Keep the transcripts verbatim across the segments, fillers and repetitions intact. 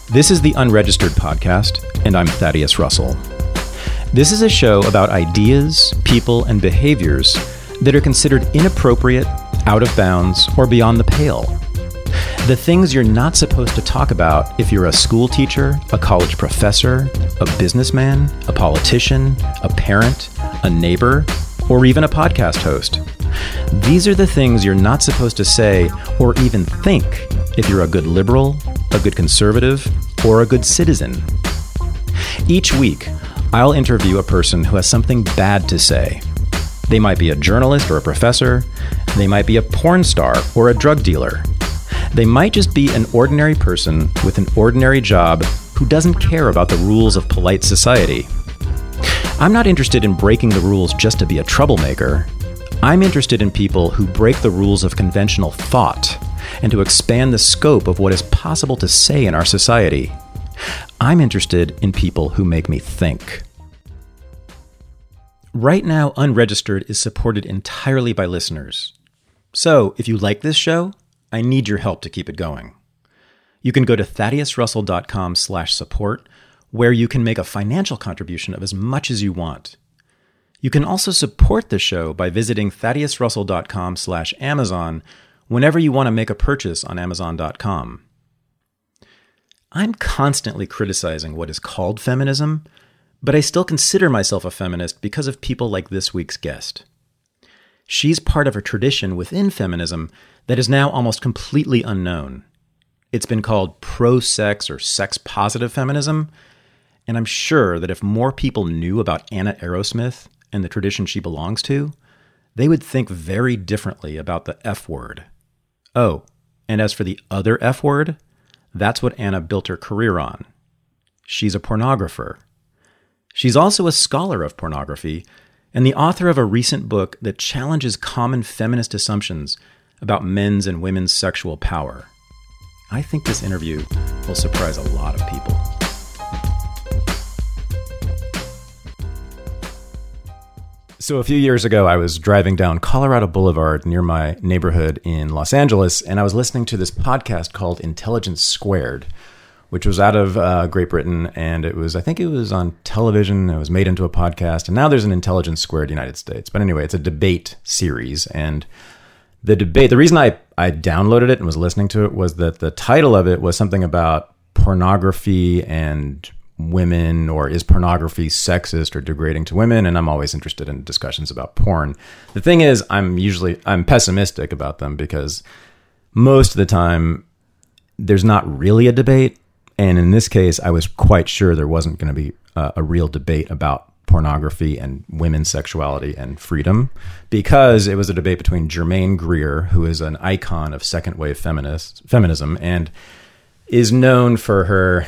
This is the Unregistered Podcast, and I'm Thaddeus Russell. This is a show about ideas, people, and behaviors that are considered inappropriate, out of bounds, or beyond the pale. The things you're not supposed to talk about if you're a school teacher, a college professor, a businessman, a politician, a parent, a neighbor, or even a podcast host. These are the things you're not supposed to say or even think if you're a good liberal, a good conservative, or a good citizen. Each week, I'll interview a person who has something bad to say. They might be a journalist or a professor. They might be a porn star or a drug dealer. They might just be an ordinary person with an ordinary job who doesn't care about the rules of polite society. I'm not interested in breaking the rules just to be a troublemaker. I'm interested in people who break the rules of conventional thought and to expand the scope of what is possible to say in our society. I'm interested in people who make me think. Right now, Unregistered is supported entirely by listeners. So, if you like this show, I need your help to keep it going. You can go to thaddeusrussell.com slash support, where you can make a financial contribution of as much as you want. You can also support the show by visiting thaddeusrussell.com slash Amazon whenever you want to make a purchase on amazon dot com. I'm constantly criticizing what is called feminism, but I still consider myself a feminist because of people like this week's guest. She's part of a tradition within feminism that is now almost completely unknown. It's been called pro-sex or sex-positive feminism, and I'm sure that if more people knew about Anna Arrowsmith and the tradition she belongs to, they would think very differently about the F word. Oh, and as for the other F word, that's what Anna built her career on. She's a pornographer. She's also a scholar of pornography and the author of a recent book that challenges common feminist assumptions about men's and women's sexual power. I think this interview will surprise a lot of people. So a few years ago, I was driving down Colorado Boulevard near my neighborhood in Los Angeles, and I was listening to this podcast called Intelligence Squared, which was out of uh, Great Britain, and it was, I think it was on television, it was made into a podcast, and now there's an Intelligence Squared United States. But anyway, it's a debate series, and the debate, the reason I, I downloaded it and was listening to it was that the title of it was something about pornography and women, or is pornography sexist or degrading to women? And I'm always interested in discussions about porn. The thing is, I'm usually, I'm pessimistic about them because most of the time there's not really a debate. And in this case, I was quite sure there wasn't going to be a, a real debate about pornography and women's sexuality and freedom, because it was a debate between Germaine Greer, who is an icon of second wave feminist feminism and is known for her,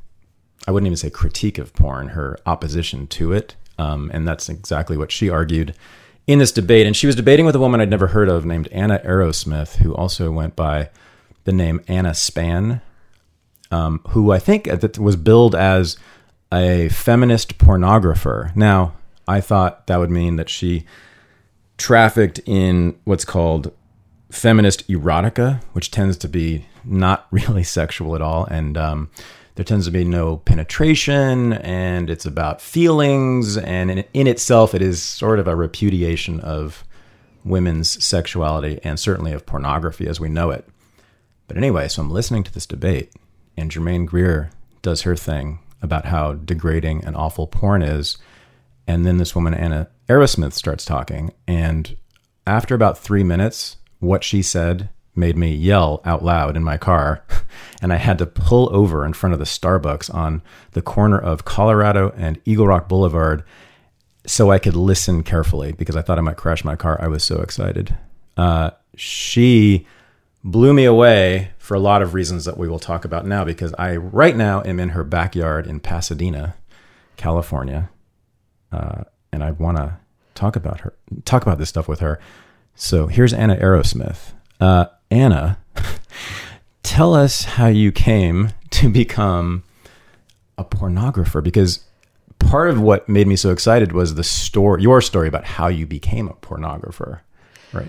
I wouldn't even say critique of porn, her opposition to it. Um, and that's exactly what she argued in this debate. And she was debating with a woman I'd never heard of named Anna Arrowsmith, who also went by the name Anna Span, um, who I think was billed as a feminist pornographer. Now, I thought that would mean that she trafficked in what's called feminist erotica, which tends to be not really sexual at all. And um, there tends to be no penetration, and it's about feelings. And in, in itself, it is sort of a repudiation of women's sexuality and certainly of pornography as we know it. But anyway, so I'm listening to this debate, and Germaine Greer does her thing about how degrading and awful porn is. And then this woman, Anna Arrowsmith, starts talking. And after about three minutes, what she said made me yell out loud in my car. And I had to pull over in front of the Starbucks on the corner of Colorado and Eagle Rock Boulevard so I could listen carefully, because I thought I might crash my car. I was so excited. Uh, she blew me away for a lot of reasons that we will talk about now, because I right now am in her backyard in Pasadena, California. Uh, and I want to talk about her, talk about this stuff with her. So here's Anna Arrowsmith. Uh, Anna, tell us how you came to become a pornographer, because part of what made me so excited was the story, your story about how you became a pornographer, right?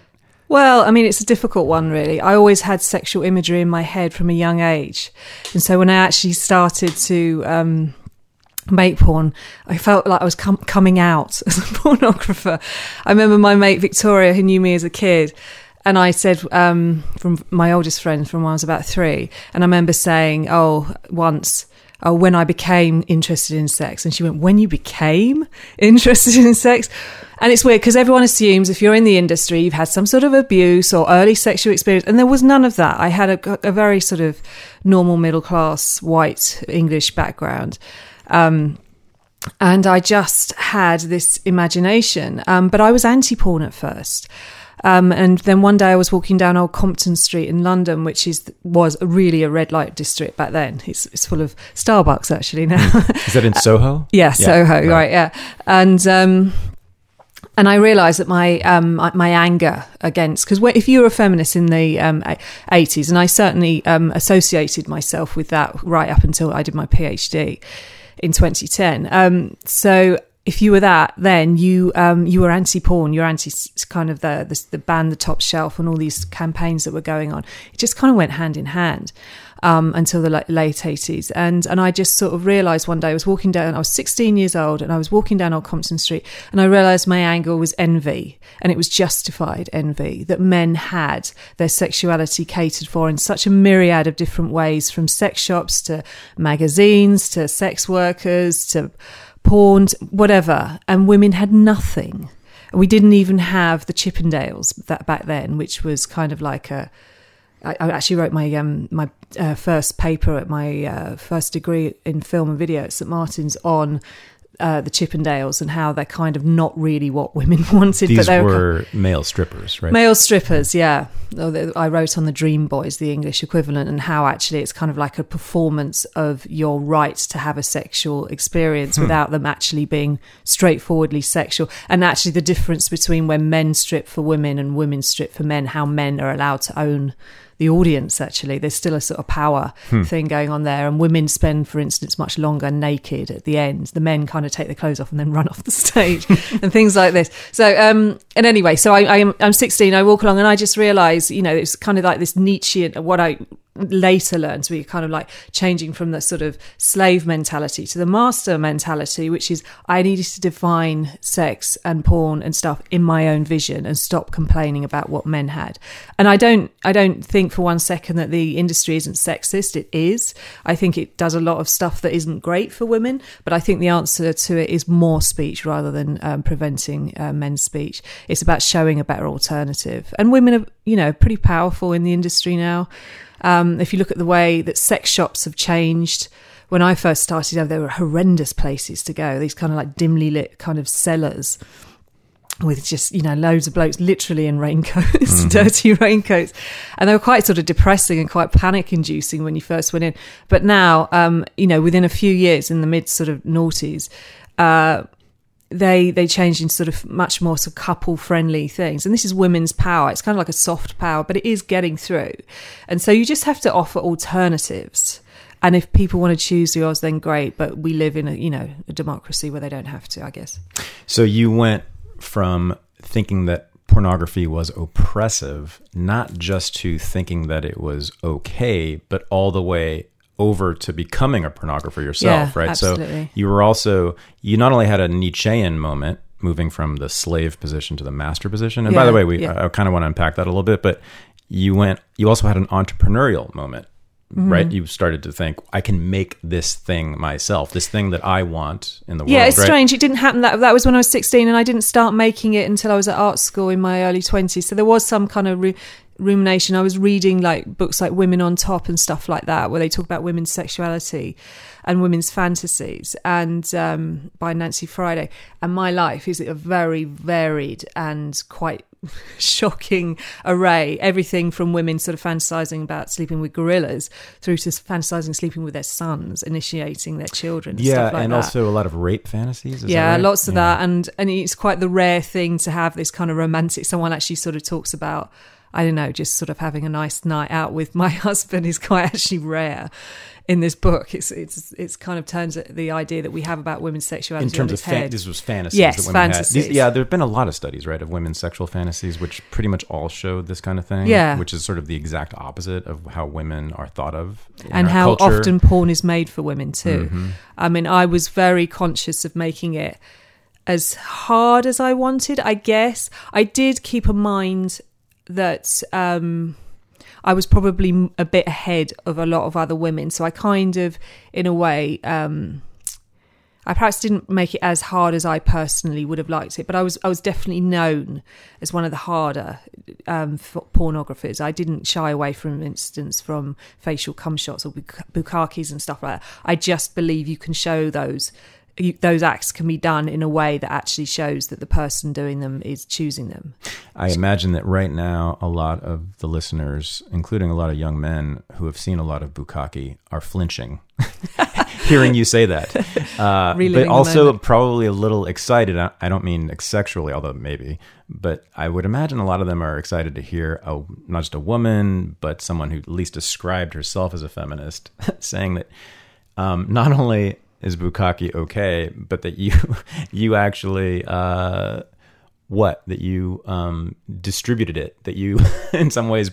Well, I mean, it's a difficult one, really. I always had sexual imagery in my head from a young age. And so when I actually started to um, make porn, I felt like I was com- coming out as a pornographer. I remember my mate Victoria, who knew me as a kid, and I said, um, from my oldest friend from when I was about three, and I remember saying, oh, once... oh, when I became interested in sex. And she went, when you became interested in sex? And it's weird because everyone assumes if you're in the industry, you've had some sort of abuse or early sexual experience. And there was none of that. I had a, a very sort of normal middle class white English background. Um, and I just had this imagination. Um, but I was anti-porn at first. Um, and then one day I was walking down Old Compton Street in London, which is was really a red light district back then. It's, it's full of Starbucks actually now. Is that in Soho? yeah, yeah, Soho, right. right, yeah. And um, and I realised that my um, my anger against, because if you were a feminist in the um, eighties, and I certainly um, associated myself with that right up until I did my PhD in twenty ten. Um, so. If you were that, then you um, you were anti-porn, you're anti kind of the, the the ban the top shelf and all these campaigns that were going on. It just kind of went hand in hand um, until the late eighties. And and I just sort of realised one day I was walking down, I was sixteen years old, and I was walking down Old Compton Street, and I realised my anger was envy, and it was justified envy, that men had their sexuality catered for in such a myriad of different ways, from sex shops to magazines to sex workers to porn, whatever, and women had nothing. We didn't even have the Chippendales that back then, which was kind of like a. I, I actually wrote my um my uh, first paper at my uh, first degree in film and video at St Martin's on uh, the Chippendales and how they're kind of not really what women wanted. These but they were, were male strippers, right? Male strippers, yeah. I wrote on the Dream Boys, the English equivalent, and how actually it's kind of like a performance of your right to have a sexual experience hmm. without them actually being straightforwardly sexual. And actually the difference between when men strip for women and women strip for men, how men are allowed to own the audience. Actually, there's still a sort of power hmm. thing going on there, and women spend, for instance, much longer naked at the end. The men kind of take their clothes off and then run off the stage and things like this. So um and anyway, so I, I am I'm sixteen, I walk along and I just realize, you know, it's kind of like this Nietzschean, what I later learned to be kind of like changing from the sort of slave mentality to the master mentality, which is I needed to define sex and porn and stuff in my own vision and stop complaining about what men had. And I don't I don't think for one second that the industry isn't sexist. It is. I think it does a lot of stuff that isn't great for women, but I think the answer to it is more speech rather than um, preventing uh, men's speech. It's about showing a better alternative. And women are, you know, pretty powerful in the industry now. Um, if you look at the way that sex shops have changed, when I first started, there were horrendous places to go. These kind of like dimly lit kind of cellars with just, you know, loads of blokes literally in raincoats, mm-hmm. dirty raincoats. And they were quite sort of depressing and quite panic inducing when you first went in. But now, um, you know, within a few years in the mid sort of noughties, uh, they they changed into sort of much more sort of couple friendly things, and this is women's power. It's kind of like a soft power, but it is getting through. And so you just have to offer alternatives, and if people want to choose yours, then great, but we live in a, you know, a democracy where they don't have to, I guess. So you went from thinking that pornography was oppressive, not just to thinking that it was okay, but all the way over to becoming a pornographer yourself, yeah, right? Absolutely. So you were also, you not only had a Nietzschean moment, moving from the slave position to the master position. And yeah, by the way, we yeah. I, I kind of want to unpack that a little bit, but you went, you also had an entrepreneurial moment, mm-hmm. right? You started to think, I can make this thing myself, this thing that I want in the yeah, world. Yeah, it's right? strange. It didn't happen. That, that was when I was sixteen, and I didn't start making it until I was at art school in my early twenties. So there was some kind of... Re- rumination. I was reading like books like Women on Top and stuff like that, where they talk about women's sexuality and women's fantasies, and um, by Nancy Friday. And my life is a very varied and quite shocking array. Everything from women sort of fantasizing about sleeping with gorillas through to fantasizing sleeping with their sons, initiating their children. And yeah, stuff like and that. Also a lot of rape fantasies. Is yeah, that right? lots of yeah. that, and and it's quite the rare thing to have this kind of romantic. Someone actually sort of talks about I don't know, just sort of having a nice night out with my husband is quite actually rare in this book. It's it's it's kind of turns the idea that we have about women's sexuality in terms on of its fan- head. this was fantasies. Yes, that women fantasies. Had. These, yeah, there have been a lot of studies, right, of women's sexual fantasies, which pretty much all showed this kind of thing. Yeah, which is sort of the exact opposite of how women are thought of, in and our how culture. often porn is made for women too. Mm-hmm. I mean, I was very conscious of making it as hard as I wanted. I guess I did keep in mind that. Um, I was probably a bit ahead of a lot of other women. So I kind of, in a way, um, I perhaps didn't make it as hard as I personally would have liked it, but I was I was definitely known as one of the harder um, pornographers. I didn't shy away, from instance, from facial cum shots or buk- bukakis and stuff like that. I just believe you can show those You, those acts can be done in a way that actually shows that the person doing them is choosing them. I imagine that right now, a lot of the listeners, including a lot of young men who have seen a lot of bukkake, are flinching, hearing you say that. Uh, but also probably a little excited. I don't mean sexually, although maybe. But I would imagine a lot of them are excited to hear a, not just a woman, but someone who at least described herself as a feminist, saying that um, not only is bukkake okay, but that you you actually uh, what that you um, distributed it, that you in some ways,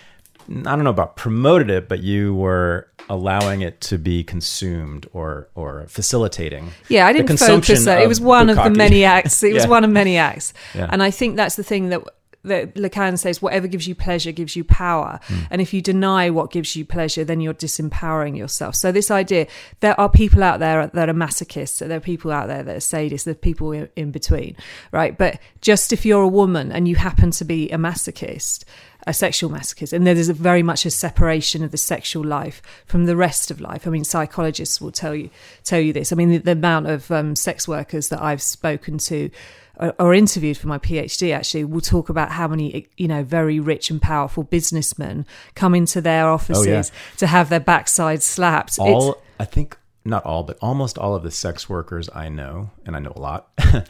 I don't know about promoted it, but you were allowing it to be consumed or or facilitating. Yeah, I didn't focus that. It was one bukkake. of the many acts. It yeah. was one of many acts, yeah. and I think that's the thing that. that Lacan says, whatever gives you pleasure gives you power. Mm. And if you deny what gives you pleasure, then you're disempowering yourself. So this idea, there are people out there that are masochists, there are people out there that are sadists, there are people in, in between, right? But just if you're a woman and you happen to be a masochist, a sexual masochist, and there's a very much a separation of the sexual life from the rest of life. I mean, psychologists will tell you tell you this. I mean, the, the amount of um, sex workers that I've spoken to or interviewed for my PhD actually will talk about how many, you know, very rich and powerful businessmen come into their offices oh, yeah. to have their backside slapped. All, it's, I think, not all, but almost all of the sex workers I know, and I know a lot,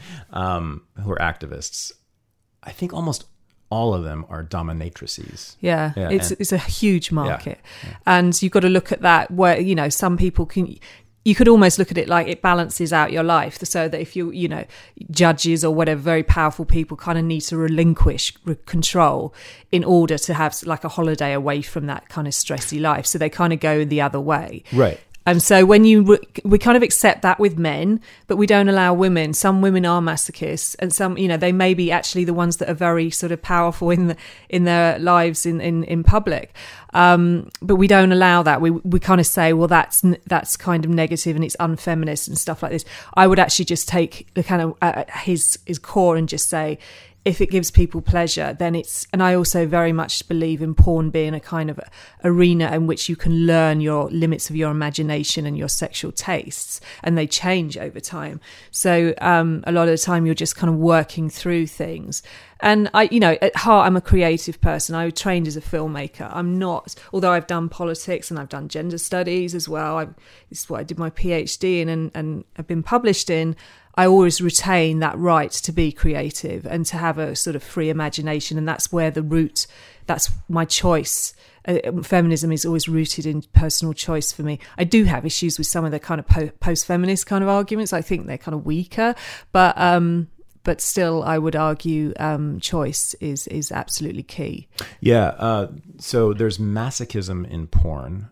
um, who are activists, I think almost all of them are dominatrices. Yeah, yeah it's and, it's a huge market. Yeah, yeah. And you've got to look at that where, you know, some people can... You could almost look at it like it balances out your life, so that if you, you know, judges or whatever, very powerful people kind of need to relinquish control in order to have like a holiday away from that kind of stressy life. So they kind of go the other way. Right. And so when you, we kind of accept that with men, but we don't allow women. Some women are masochists, and some, you know, they may be actually the ones that are very sort of powerful in the, in their lives in, in, in public. Um, but we don't allow that. We, we kind of say, well, that's, that's kind of negative and it's unfeminist and stuff like this. I would actually just take the kind of, uh, his, his core and just say, if it gives people pleasure, then it's, and I also very much believe in porn being a kind of arena in which you can learn your limits of your imagination and your sexual tastes, and they change over time. So um, a lot of the time you're just kind of working through things. And I, you know, at heart, I'm a creative person. I trained as a filmmaker. I'm not, although I've done politics and I've done gender studies as well. I, this is what I did my PhD in and, and I've been published in. I always retain that right to be creative and to have a sort of free imagination. And that's where the root, that's my choice. Uh, feminism is always rooted in personal choice for me. I do have issues with some of the kind of po- post-feminist kind of arguments. I think they're kind of weaker, but um, but still I would argue um, choice is, is absolutely key. Yeah. Uh, so there's masochism in porn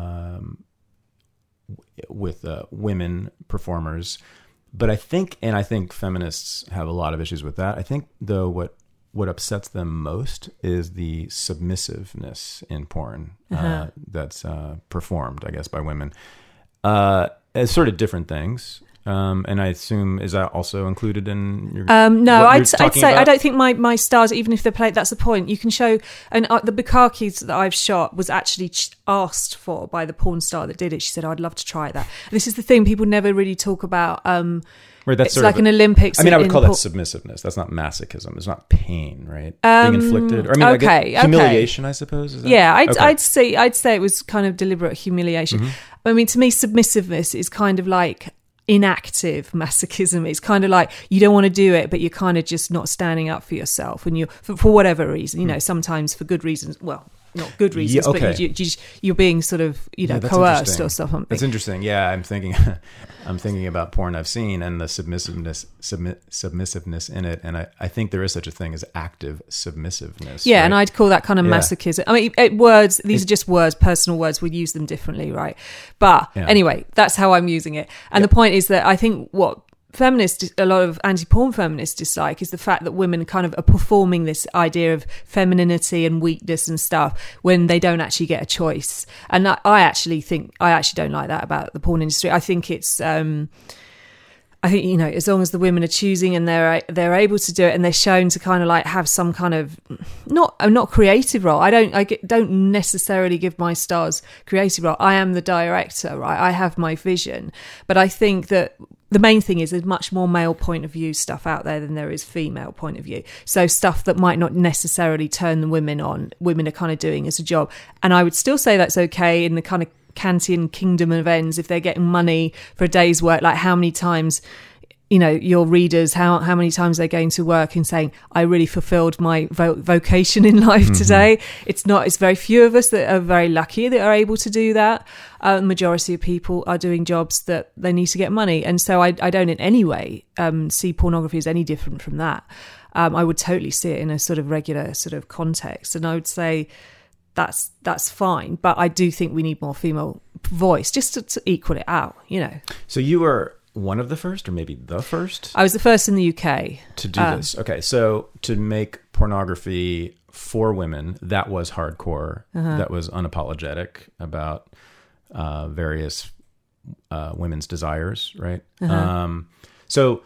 um, with uh, women performers. But I think, and I think feminists have a lot of issues with that. I think, though, what what upsets them most is the submissiveness in porn uh-huh. uh, that's uh, performed, I guess, by women. Uh, as sort of different things. Um, and I assume, is that also included in your um, No, I'd, I'd say, about? I don't think my, my stars, even if they're played, that's the point. You can show, and uh, the bukkakis that I've shot was actually asked for by the porn star that did it. She said, I'd love to try that. And this is the thing, people never really talk about. Um, right, that's it's sort like of an Olympics. I mean, I would call por- that submissiveness. That's not masochism. It's not pain, right? Um, Being inflicted. Or, I mean, okay, like humiliation, okay. I suppose. Is that? Yeah, I'd, okay. I'd say I'd say it was kind of deliberate humiliation. Mm-hmm. I mean, to me, submissiveness is kind of like, inactive masochism. It's kind of like you don't want to do it, but you're kind of just not standing up for yourself, and you for, for whatever reason, you know, sometimes for good reasons. Well, not good reasons, yeah, okay. but you, you, you're being sort of, you know, yeah, coerced or something. That's interesting. Yeah, I'm thinking, I'm thinking about porn I've seen and the submissiveness, submit, submissiveness in it, and I, I think there is such a thing as active submissiveness. Yeah, right? and I'd call that kind of yeah. masochism. I mean, it, words. These it, are just words, personal words. We use them differently, right? But yeah. anyway, that's how I'm using it. And yeah. the point is that I think what feminists, a lot of anti-porn feminists dislike is the fact that women kind of are performing this idea of femininity and weakness and stuff when they don't actually get a choice. And I, I actually think, I actually don't like that about the porn industry. I think it's, um, I think, you know, as long as the women are choosing and they're they're able to do it and they're shown to kind of like have some kind of not not creative role. I don't I get, don't necessarily give my stars creative role. I am the director, right? I have my vision, but I think that the main thing is there's much more male point of view stuff out there than there is female point of view. So stuff that might not necessarily turn the women on, women are kind of doing as a job. And I would still say that's okay in the kind of Kantian kingdom of ends if they're getting money for a day's work. Like how many times, you know, your readers, how how many times they're going to work and saying, I really fulfilled my vo- vocation in life mm-hmm. today. It's not, it's very few of us that are very lucky that are able to do that. Uh, the majority of people are doing jobs that they need to get money. And so I, I don't in any way um, see pornography as any different from that. Um, I would totally see it in a sort of regular sort of context. And I would say, That's that's fine, but I do think we need more female voice just to, to equal it out, you know. So you were one of the first, or maybe the first? I was the first in the U K to do um, this. Okay, so to make pornography for women that was hardcore, uh-huh. that was unapologetic about uh, various uh, women's desires, right? Uh-huh. Um, so,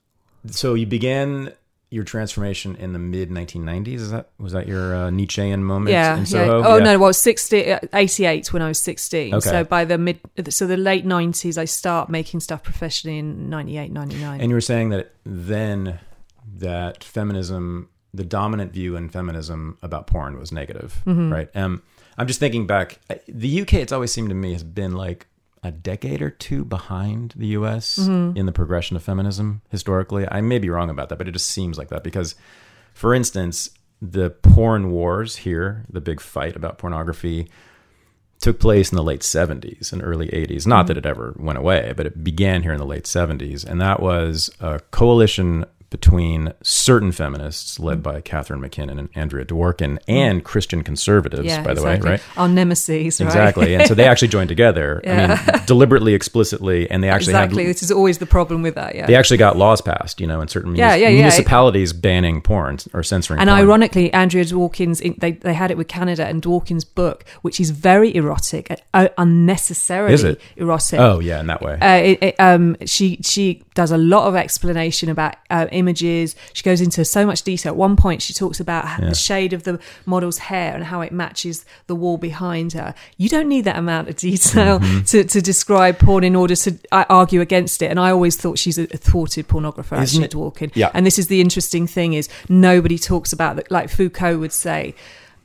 so you began your transformation in the mid nineteen nineties. Is that was that your uh, Nietzschean moment yeah, in Soho? Yeah. Oh yeah. no, well, sixty, eighty-eight when I was sixteen. Okay. So by the mid, so the late nineties, I start making stuff professionally in ninety-eight, ninety-nine. And you were saying that then that feminism, the dominant view in feminism about porn was negative, mm-hmm. right? Um, I'm just thinking back. The U K, it's always seemed to me, has been like a decade or two behind the U S mm-hmm. in the progression of feminism historically. I may be wrong about that, but it just seems like that because, for instance, the porn wars here, the big fight about pornography, took place in the late seventies and early eighties. Not mm-hmm. that it ever went away, but it began here in the late seventies. And that was a coalition between certain feminists led by Catherine McKinnon and Andrea Dworkin and Christian conservatives, yeah, by the exactly. way, right? Our nemesis, right? Exactly. And so they actually joined together, yeah. I mean, deliberately, explicitly, and they actually Exactly. had, this is always the problem with that, yeah. They actually got laws passed, you know, in certain yeah, munis- yeah, yeah. municipalities banning porn or censoring and porn. And ironically, Andrea Dworkin's, they, they had it with Canada, and Dworkin's book, which is very erotic, uh, unnecessarily is it? erotic. Oh, yeah, in that way. Uh, it, it, um, she, she does a lot of explanation about uh, images. She goes into so much detail. At one point, she talks about yeah. the shade of the model's hair and how it matches the wall behind her. You don't need that amount of detail mm-hmm. to, to describe porn in order to uh, argue against it. And I always thought she's a, a thwarted pornographer, Isn't actually, Dworkin. Yeah. And this is the interesting thing is nobody talks about that. Like Foucault would say,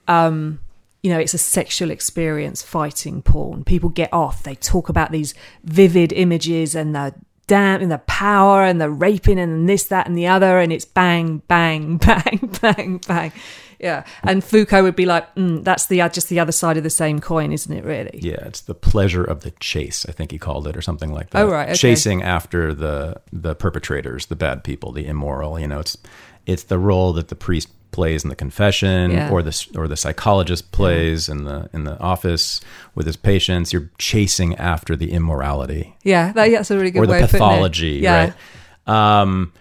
um, you know, it's a sexual experience fighting porn. People get off. They talk about these vivid images and the damn and the power and the raping and this, that, and the other, and it's bang, bang, bang, bang, bang. Yeah. And Foucault would be like, mm, that's the just the other side of the same coin, isn't it, really? Yeah, it's the pleasure of the chase, I think he called it, or something like that. Oh, right. Okay. Chasing after the the perpetrators, the bad people, the immoral. You know, it's it's the role that the priest plays in the confession, yeah. or the or the psychologist plays yeah. in the in the office with his patients. You're chasing after the immorality. Yeah, that, that's a really good or way the of putting it. pathology, Yeah. right? Um,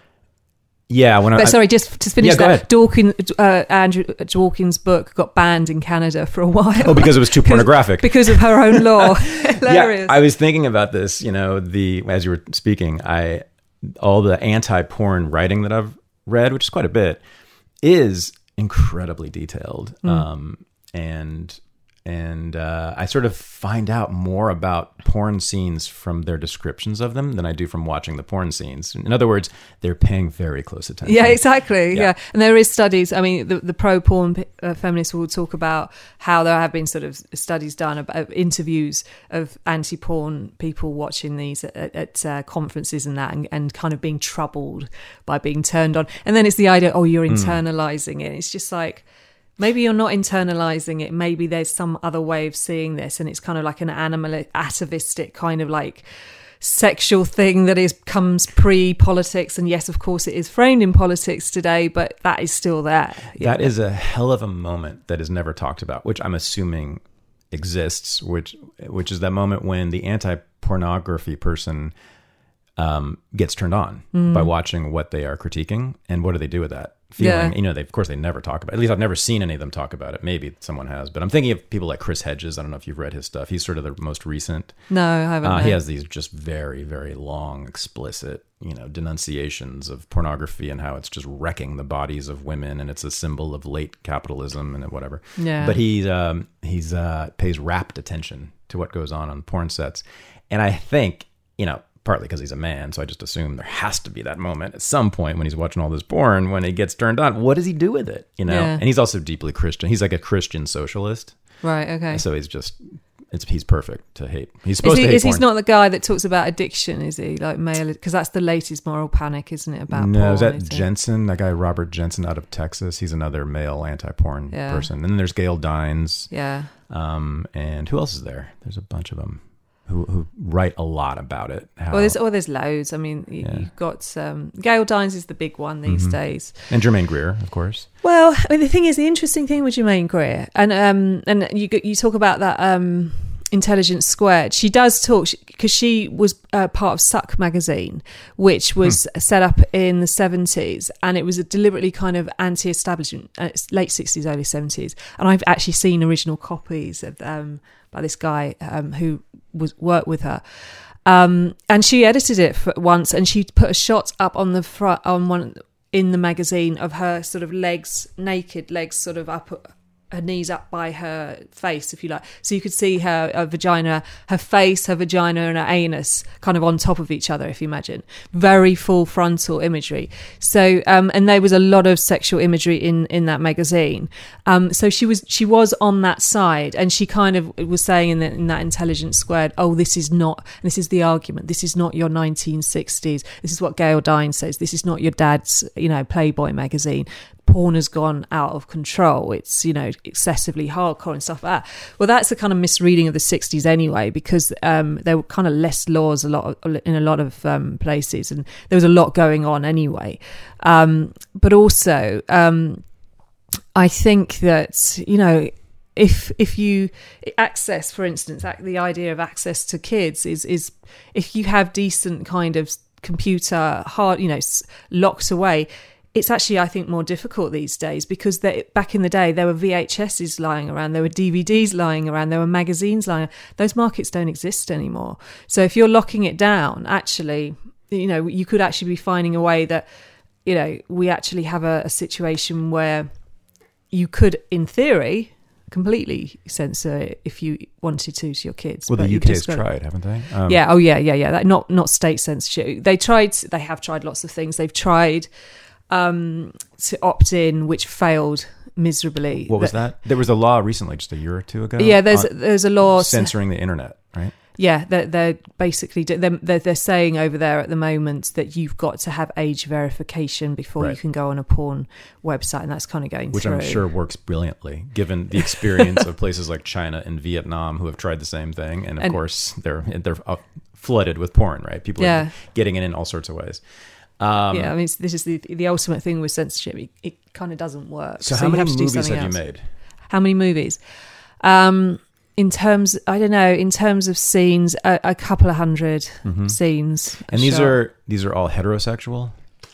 yeah. When but I, sorry, just to finish yeah, that, Dworkin, uh, Andrew Dworkin's book got banned in Canada for a while. Oh, because it was too pornographic. Because of her own law. Hilarious. Yeah, I was thinking about this. You know, the as you were speaking, I all the anti-porn writing that I've read, which is quite a bit, is incredibly detailed. Mm. Um, and and uh, I sort of find out more about porn scenes from their descriptions of them than I do from watching the porn scenes. In other words, they're paying very close attention. Yeah, exactly. Yeah, Yeah. and there is studies. I mean, the, the pro-porn uh, feminists will talk about how there have been sort of studies done about interviews of anti-porn people watching these at, at uh, conferences and that, and, and kind of being troubled by being turned on. And then it's the idea, oh, you're internalizing it. It's just like, maybe you're not internalizing it. Maybe there's some other way of seeing this, and it's kind of like an animal atavistic kind of like sexual thing that is comes pre-politics. And yes, of course, it is framed in politics today, but that is still there. That is a hell of a moment that is never talked about, which I'm assuming exists, which which is that moment when the anti-pornography person um, gets turned on mm. by watching what they are critiquing, and what do they do with that feeling? Yeah. You know, they of course they never talk about it. At least I've never seen any of them talk about it. Maybe someone has, but I'm thinking of people like Chris Hedges. I don't know if you've read his stuff. He's sort of the most recent. No, I haven't. Uh, he has these just very, very long, explicit, you know, denunciations of pornography and how it's just wrecking the bodies of women, and it's a symbol of late capitalism and whatever. Yeah. But he um, he's uh, pays rapt attention to what goes on on porn sets, and I think, you know, partly because he's a man, so I just assume there has to be that moment at some point when he's watching all this porn, when he gets turned on. What does he do with it? You know, Yeah. and he's also deeply Christian. He's like a Christian socialist, Right. Okay. so he's just it's he's perfect to hate. He's Is supposed he? to hate Is he porn. not the guy that talks about addiction? Is he like male? Because that's the latest moral panic, isn't it? About no, porn, is that isn't it? Jensen? That guy Robert Jensen out of Texas. He's another male anti-porn Yeah. person. And then there's Gail Dines. Yeah. Um, and who else is there? There's a bunch of them who who write a lot about it. How, Well, there's oh, there's loads. I mean, you, Yeah. you've got um, Gail Dines is the big one these Mhm. days. and Jermaine Greer, of course. Well, I mean, the thing is, the interesting thing with Jermaine Greer, and um, and you you talk about that um, Intelligence Squared. She does talk because she was uh, part of Suck magazine, which was hmm. set up in the seventies, and it was a deliberately kind of anti-establishment. Uh, it's late sixties, early seventies, and I've actually seen original copies of um, by this guy um, who was worked with her. Um, and she edited it for once, and she put a shot up on the front on one in the magazine of her sort of legs, naked legs, sort of up, her knees up by her face, if you like. So you could see her, her vagina, her face, her vagina, and her anus kind of on top of each other, if you imagine. Very full frontal imagery. So, um, and there was a lot of sexual imagery in, in that magazine. Um, so she was she was on that side, and she kind of was saying in, the, in that Intelligence Squared, oh, this is not, this is the argument, this is not your nineteen sixties. This is what Gail Dines says. This is not your dad's, you know, Playboy magazine. Porn has gone out of control. It's, you know, excessively hardcore and stuff like that. Well, that's a kind of misreading of the sixties anyway, because um, there were kind of less laws a lot of, in a lot of um, places, and there was a lot going on anyway. Um, but also, um, I think that, you know, if if you access, for instance, the idea of access to kids is is if you have decent kind of computer hard, you know, locked away. It's actually, I think, more difficult these days, because they, back in the day, there were V H S's lying around, there were D V Ds lying around, there were magazines lying around. Those markets don't exist anymore. So if you're locking it down, actually, you know, you could actually be finding a way that, you know, we actually have a, a situation where you could, in theory, completely censor it if you wanted to to your kids. Well, but the you U K has just got- tried, haven't they? Um, yeah. Oh, yeah, yeah, yeah. That, not not state censorship. They tried. They have tried lots of things. They've tried um, to opt in, which failed miserably. What was that? There was a law recently, just a year or two ago. Yeah, there's on there's a law censoring the internet, right? Yeah, they're, they're basically they're, they're they're saying over there at the moment that you've got to have age verification before Right. you can go on a porn website, and that's kind of going Which through. I'm sure works brilliantly, given the experience of places like China and Vietnam who have tried the same thing, and of And- course they're they're uh, flooded with porn, right? People Yeah. are getting it in all sorts of ways. Um, yeah, I mean, it's- this is the the ultimate thing with censorship. It, it kind of doesn't work. so, how you many have to do movies something have you else. made? How many movies? Um, in terms, I don't know. In terms of scenes, a, a couple of hundred Mhm. scenes. And these shot. are these are all heterosexual.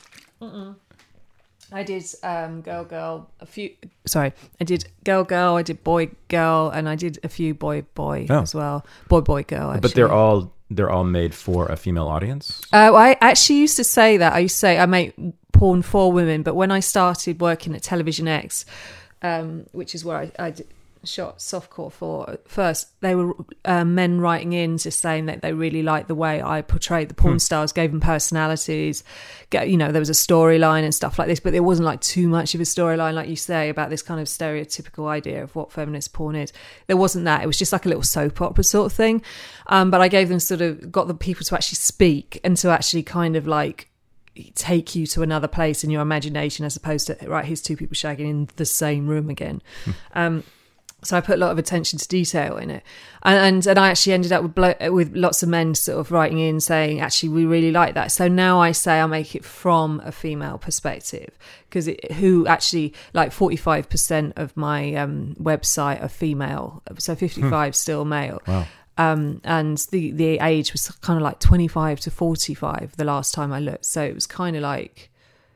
I did um, girl, girl, a few. Sorry, I did girl, girl. I did boy, girl, and I did a few boy, boy Oh. as well. Boy, boy, girl. Actually. But they're all they're all made for a female audience. Uh, I actually used to say that. I used to say I make porn for women, but when I started working at Television X, um, which is where I, I did, shot softcore for at first, they were uh, men writing in just saying that they really liked the way I portrayed the porn hmm. stars, gave them personalities, get, you know, there was a storyline and stuff like this, but there wasn't like too much of a storyline, like you say, about this kind of stereotypical idea of what feminist porn is. There wasn't that. It was just like a little soap opera sort of thing. Um, but I gave them sort of, got the people to actually speak and to actually kind of like take you to another place in your imagination, as opposed to, right, here's two people shagging in the same room again. Hmm. Um, So I put a lot of attention to detail in it, and and, and I actually ended up with blo- with lots of men sort of writing in saying, actually, we really like that. So now I say I make it from a female perspective, because who actually, like forty-five percent of my um, website are female, so fifty-five hmm. still male. Wow. Um, and the, the age was kind of like twenty-five to forty-five the last time I looked. So it was kind of like,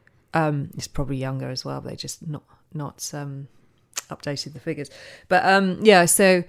um, it's probably younger as well, but they just not, not, um, updated the figures. But, um, yeah, so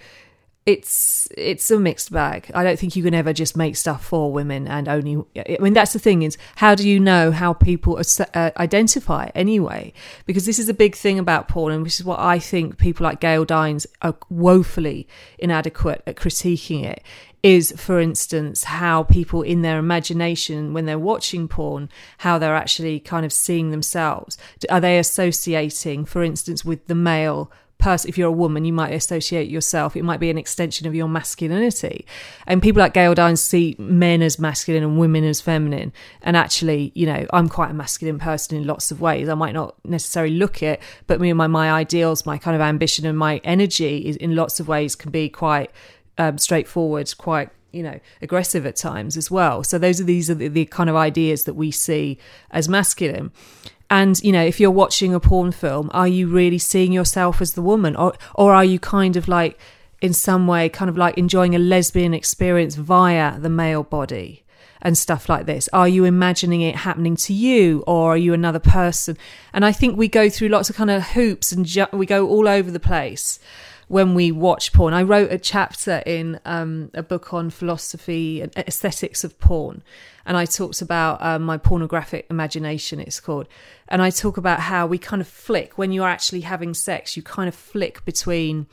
it's, it's a mixed bag. I don't think you can ever just make stuff for women and only, I mean, that's the thing, is how do you know how people uh, identify anyway? Because this is a big thing about porn, and which is what I think people like Gail Dines are woefully inadequate at critiquing it, is, for instance, how people in their imagination, when they're watching porn, how they're actually kind of seeing themselves. Are they associating, for instance, with the male person? If you're a woman, you might associate yourself. It might be an extension of your masculinity. And people like Gail Dines see men as masculine and women as feminine. And actually, you know, I'm quite a masculine person in lots of ways. I might not necessarily look it, but me and my, my ideals, my kind of ambition and my energy is, in lots of ways, can be quite Um, straightforward, quite, you know, aggressive at times as well. So those are these are the, the kind of ideas that we see as masculine. And, you know, if you're watching a porn film, are you really seeing yourself as the woman, or or are you kind of like, in some way, kind of like enjoying a lesbian experience via the male body and stuff like this? Are you imagining it happening to you, or are you another person? And I think we go through lots of kind of hoops, and ju- we go all over the place when we watch porn. I wrote a chapter in um, a book on philosophy and aesthetics of porn, and I talked about um, my pornographic imagination, it's called. And I talk about how we kind of flick, when you're actually having sex, you kind of flick between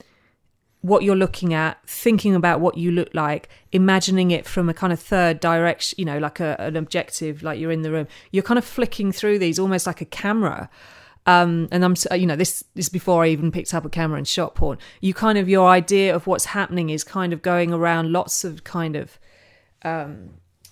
what you're looking at, thinking about what you look like, imagining it from a kind of third direction, you know, like a, an objective, like you're in the room. You're kind of flicking through these almost like a camera. Um, and I'm, you know, this, this is before I even picked up a camera and shot porn. You kind of, your idea of what's happening is kind of going around lots of kind of um,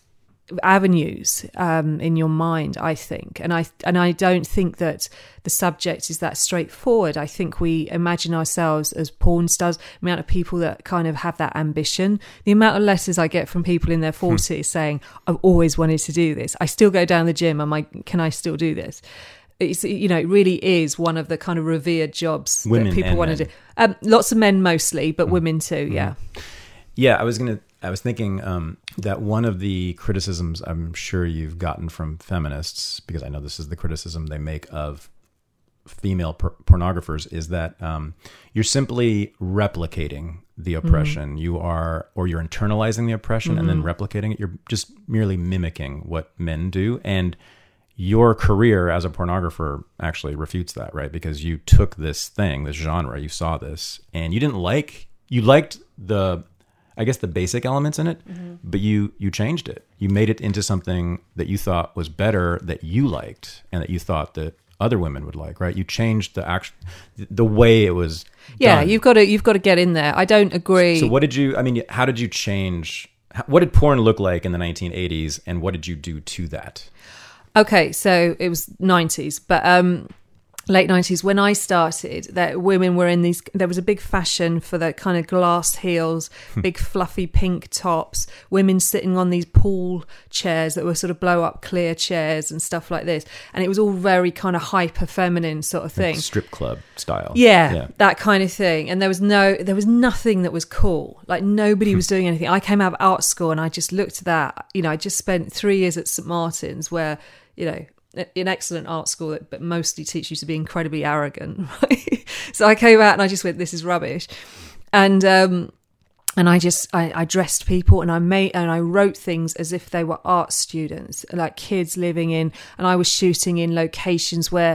avenues um, in your mind, I think. And I, and I don't think that the subject is that straightforward. I think we imagine ourselves as porn stars, the amount of people that kind of have that ambition, the amount of letters I get from people in their forties hmm. saying, I've always wanted to do this. I still go down the gym. I'm like, can I still do this? It's, you know, it really is one of the kind of revered jobs women that people want men. to do. Um, lots of men mostly, but mm. women too, mm. yeah. Yeah, I was going to, I was thinking um, that one of the criticisms I'm sure you've gotten from feminists, because I know this is the criticism they make of female por- pornographers, is that um, you're simply replicating the oppression. Mm. You are, or you're internalizing the oppression mm-hmm. and then replicating it. You're just merely mimicking what men do. And your career as a pornographer actually refutes that, right? Because you took this thing, this genre, you saw this, and you didn't like, you liked the, I guess the basic elements in it, mm-hmm. but you you changed it. You made it into something that you thought was better, that you liked, and that you thought that other women would like, right? You changed the act, the way it was Yeah, done. you've got to you've got to get in there. I don't agree. So what did you, I mean, how did you change, what did porn look like in the nineteen eighties, and what did you do to that? Okay, so it was nineties, but um, late nineties when I started, that women were in these, there was a big fashion for the kind of glass heels, big fluffy pink tops, women sitting on these pool chairs that were sort of blow up clear chairs and stuff like this. And it was all very kind of hyper feminine sort of thing. Like strip club style. Yeah, yeah, that kind of thing. And there was no, there was nothing that was cool. Like nobody was doing anything. I came out of art school and I just looked at that. You know, I just spent three years at Saint Martin's where, you know, an excellent art school but mostly teach you to be incredibly arrogant, right? So I came out and I just went, this is rubbish. And um and I just I, I dressed people and I made and I wrote things as if they were art students, like kids living in, and I was shooting in locations where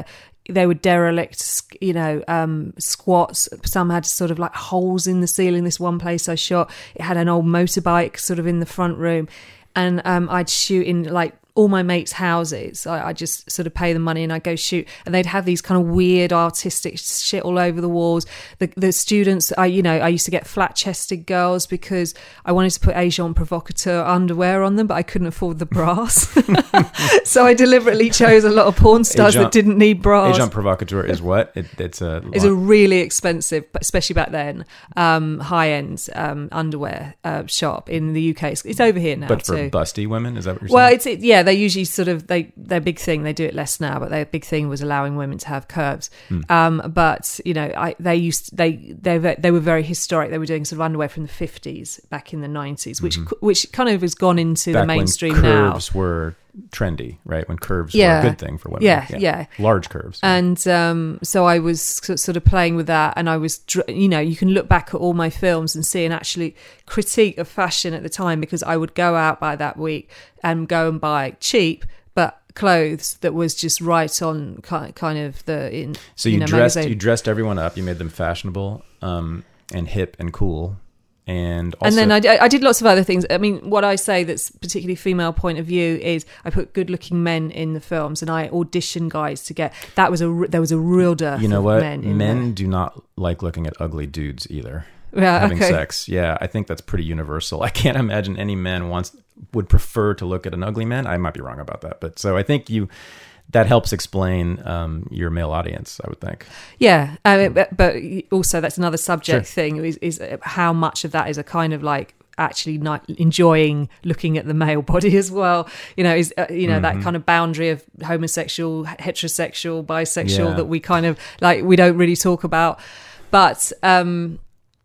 they were derelict, you know, um, squats. Some had sort of like holes in the ceiling. This one place I shot, it had an old motorbike sort of in the front room. And um, I'd shoot in like all my mates' houses. I, I just sort of pay the money and I go shoot, and they'd have these kind of weird artistic shit all over the walls. The the students, I you know, I used to get flat-chested girls because I wanted to put Agent Provocateur underwear on them, but I couldn't afford the bras. So I deliberately chose a lot of porn stars Agent, that didn't need bras. Agent Provocateur is what? It, it's a it's a really expensive, especially back then, um, high-end um, underwear uh, shop in the U K. It's, it's over here now, but for too. busty women, is that what you're Well, saying? it's it, yeah. They usually sort of they their big thing. They do it less now, but their big thing was allowing women to have curves. Mm. Um, but you know, I, they used they they they were very historic. They were doing sort of underwear from the fifties back in the nineties, which mm-hmm. which kind of has gone into back the mainstream when now. Curves were trendy, right? When curves yeah. were a good thing for women. Yeah, yeah, yeah. Large curves. And um, so I was sort of playing with that, and I was, you know, you can look back at all my films and see an actually critique of fashion at the time, because I would go out by that week and go and buy cheap but clothes that was just right on kind of the in. So you, you know, dressed magazine. you dressed everyone up. You made them fashionable um, and hip and cool. And, also, and then I, I did lots of other things. I mean, what I say that's particularly female point of view is I put good-looking men in the films, and I audition guys to get. That was a there was a real dearth. You know of what? Men, in men there. do not like looking at ugly dudes either. Yeah, having okay. sex. Yeah, I think that's pretty universal. I can't imagine any man wants would prefer to look at an ugly man. I might be wrong about that, but so I think you. That helps explain um, your male audience, I would think. Yeah, um, but, but also that's another subject sure. thing is, is how much of that is a kind of like actually not enjoying looking at the male body as well. You know, is uh, you know mm-hmm. that kind of boundary of homosexual, heterosexual, bisexual yeah. that we kind of like we don't really talk about, but. Um,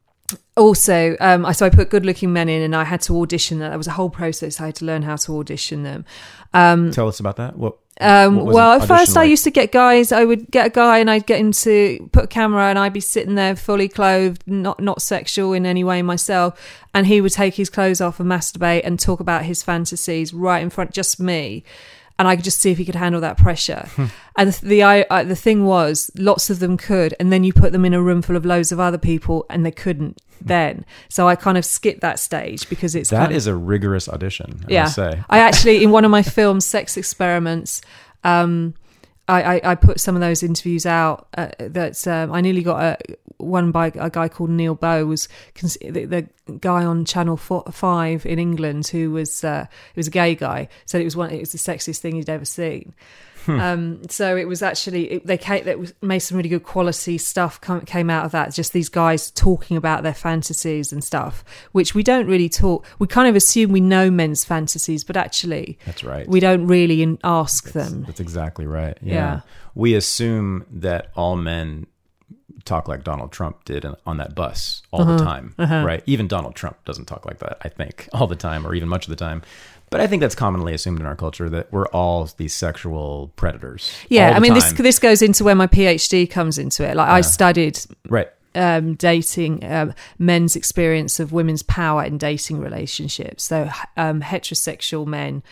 Also, um, I so I put good-looking men in, and I had to audition them. There was a whole process. I had to learn how to audition them. Um, Tell us about that. What? Um, what was well, at first like? I used to get guys. I would get a guy, and I'd get him to put a camera, and I'd be sitting there fully clothed, not not sexual in any way myself, and he would take his clothes off and masturbate and talk about his fantasies right in front, just me. And I could just see if he could handle that pressure. And the the, I, the thing was, lots of them could. And then you put them in a room full of loads of other people, and they couldn't then. So I kind of skipped that stage because it's that kind is of, a rigorous audition. I yeah, must say. I actually in one of my films, Sex Experiments. Um, I, I, I put some of those interviews out. Uh, that um, I nearly got a one by a guy called Neil Bow, was the, the guy on Channel four, Five in England who was uh, he was a gay guy. So it was one. It was the sexiest thing he'd ever seen. Hmm. Um, so it was actually it, they came, that was, made some really good quality stuff come, came out of that. Just these guys talking about their fantasies and stuff, which we don't really talk. We kind of assume we know men's fantasies, but actually, that's right. We don't really in, ask that's, them. That's exactly right. Yeah. yeah, we assume that all men talk like Donald Trump did on that bus all uh-huh. the time, uh-huh. right? Even Donald Trump doesn't talk like that, I think, all the time, or even much of the time. But I think that's commonly assumed in our culture that we're all these sexual predators. Yeah, I mean, time. this this goes into where my PhD comes into it. Like, yeah. I studied right. um, dating, um, men's experience of women's power in dating relationships. So um, heterosexual men.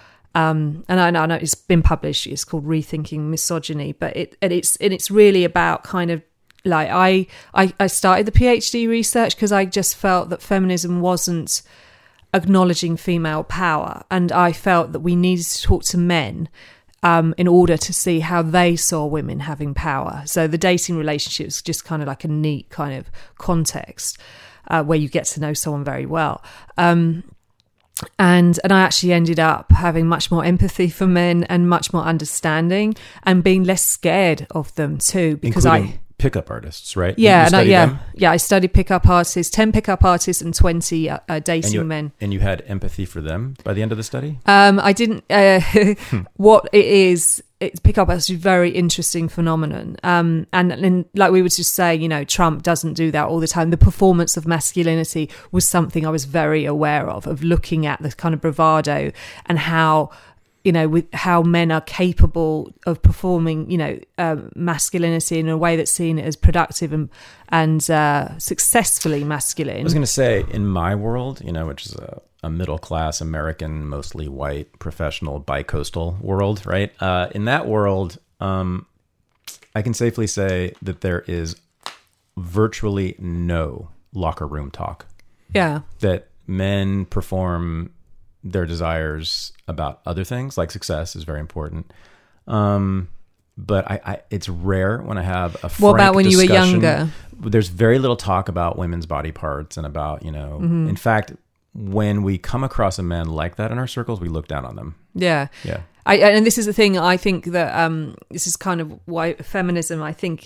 Um, and I know, I know it's been published. It's called Rethinking Misogyny, but it and it's and it's really about kind of like I I, I started the PhD research because I just felt that feminism wasn't acknowledging female power, and I felt that we needed to talk to men um, in order to see how they saw women having power. So the dating relationship is just kind of like a neat kind of context uh, where you get to know someone very well. Um, and and I actually ended up having much more empathy for men and much more understanding and being less scared of them too, because Including- I. Pickup artists, right? Yeah, you and I, studied yeah, them? yeah. I studied pickup artists, ten pickup artists, and twenty uh, uh, dating and you, men. And you had empathy for them by the end of the study? Um, I didn't. Uh, what it is, it's pickup artists is a very interesting phenomenon. Um, and, and like we were just saying, you know, Trump doesn't do that all the time. The performance of masculinity was something I was very aware of, of looking at the kind of bravado and how. You know, with how men are capable of performing, you know, uh, masculinity in a way that's seen as productive and and uh, successfully masculine. I was going to say, in my world, you know, which is a, a middle class American, mostly white, professional, bi-coastal world, right? Uh, in that world, um, I can safely say that there is virtually no locker room talk. Yeah. That men perform their desires about other things, like success is very important. Um, but I, I, it's rare when I have a frank What about when discussion. you were younger? There's very little talk about women's body parts and about, you know, mm-hmm. in fact, when we come across a man like that in our circles, we look down on them. Yeah. Yeah. I, and this is the thing, I think that um, this is kind of why feminism, I think,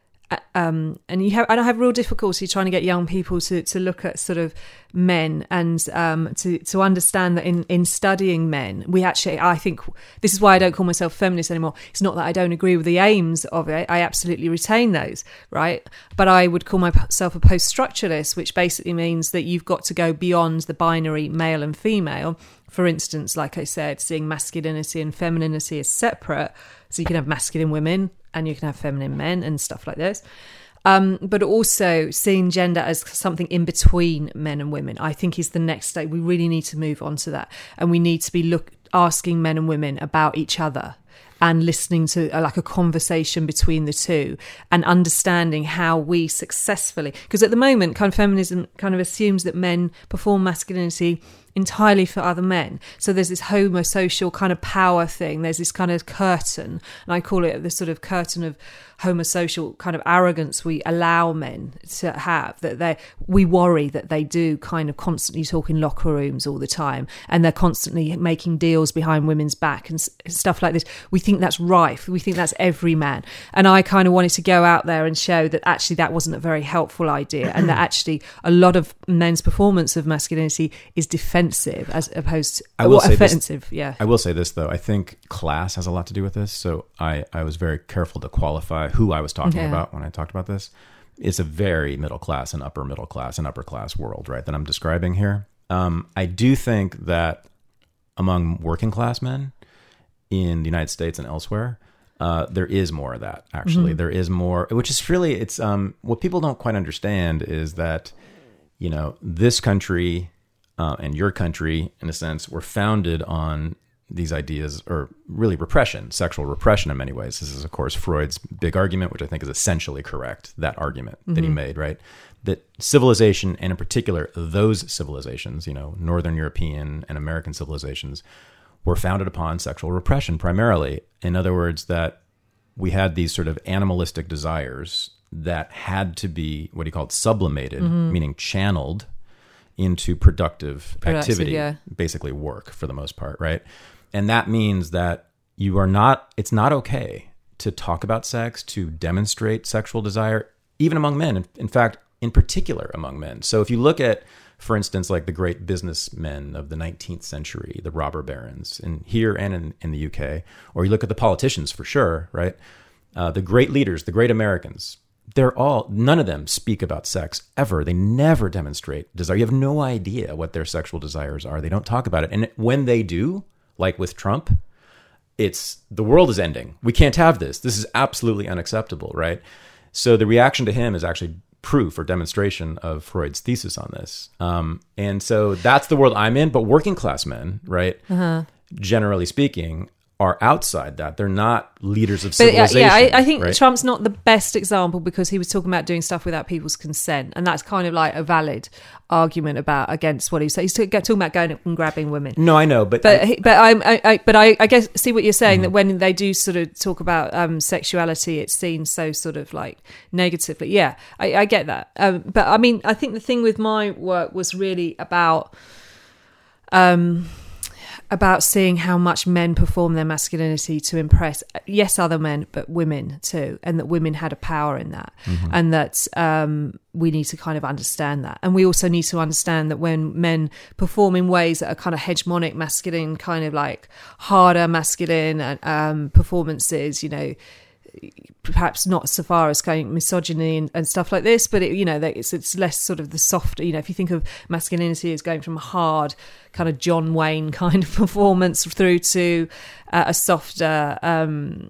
um, and you have, and I have real difficulty trying to get young people to, to look at sort of men and um, to, to understand that in, in studying men, we actually, I think, this is why I don't call myself feminist anymore. It's not that I don't agree with the aims of it. I absolutely retain those, right? But I would call myself a post-structuralist, which basically means that you've got to go beyond the binary male and female. For instance, like I said, seeing masculinity and femininity as separate. So you can have masculine women and you can have feminine men and stuff like this. Um, but also seeing gender as something in between men and women, I think is the next stage. We really need to move on to that. And we need to be look asking men and women about each other and listening to uh, like a conversation between the two and understanding how we successfully, because at the moment kind of feminism kind of assumes that men perform masculinity entirely for other men. So there's this homosocial kind of power thing. There's this kind of curtain, and I call it the sort of curtain of homosocial kind of arrogance we allow men to have, that they we worry that they do kind of constantly talk in locker rooms all the time, and they're constantly making deals behind women's back and s- stuff like this. We think that's rife. We think that's every man. And I kind of wanted to go out there and show that actually that wasn't a very helpful idea, and that actually a lot of men's performance of masculinity is defensive as opposed to I will say offensive. This, yeah. I will say this though. I think class has a lot to do with this. So I, I was very careful to qualify who I was talking yeah. about when I talked about this. It's a very middle class and upper middle class and upper class world, right, that I'm describing here. Um, I do think that among working class men in the United States and elsewhere, uh, there is more of that. Actually, mm-hmm. there is more, which is really, it's um, what people don't quite understand is that, you know, this country uh, and your country, in a sense, were founded on these ideas, or really repression, sexual repression in many ways. This is, of course, Freud's big argument, which I think is essentially correct, that argument mm-hmm. that he made, right? That civilization, and in particular, those civilizations, you know, Northern European and American civilizations, were founded upon sexual repression primarily. In other words, that we had these sort of animalistic desires that had to be, what he called sublimated, mm-hmm. meaning channeled into productive, productive activity, yeah. basically work for the most part, right? And that means that you are not, it's not okay to talk about sex, to demonstrate sexual desire, even among men. In, in fact, in particular among men. So if you look at, for instance, like the great businessmen of the nineteenth century, the robber barons, in here and in, in the U K, or you look at the politicians for sure, right? Uh, the great leaders, the great Americans, they're all, none of them speak about sex ever. They never demonstrate desire. You have no idea what their sexual desires are. They don't talk about it. And when they do, like with Trump, it's the world is ending. We can't have this. This is absolutely unacceptable, right? So the reaction to him is actually proof or demonstration of Freud's thesis on this. Um, and so that's the world I'm in. But working class men, right, uh-huh. generally speaking, are outside that. They're not leaders of civilization. But, yeah, I, I think right? Trump's not the best example because he was talking about doing stuff without people's consent. And that's kind of like a valid argument about against what he said. He's talking about going up and grabbing women. No, I know. But but I, he, but, I'm, I, I, but I, I guess see what you're saying, mm-hmm. that when they do sort of talk about um, sexuality, it's seen so sort of like negatively. Yeah, I, I get that. Um, but I mean, I think the thing with my work was really about... Um, about seeing how much men perform their masculinity to impress, yes, other men, but women too, and that women had a power in that, mm-hmm. and that um, we need to kind of understand that. And we also need to understand that when men perform in ways that are kind of hegemonic masculine, kind of like harder masculine um, performances, you know, perhaps not so far as going misogyny and, and stuff like this, but it, you know, it's it's less sort of the soft, you know, if you think of masculinity as going from a hard kind of John Wayne kind of performance through to uh, a softer um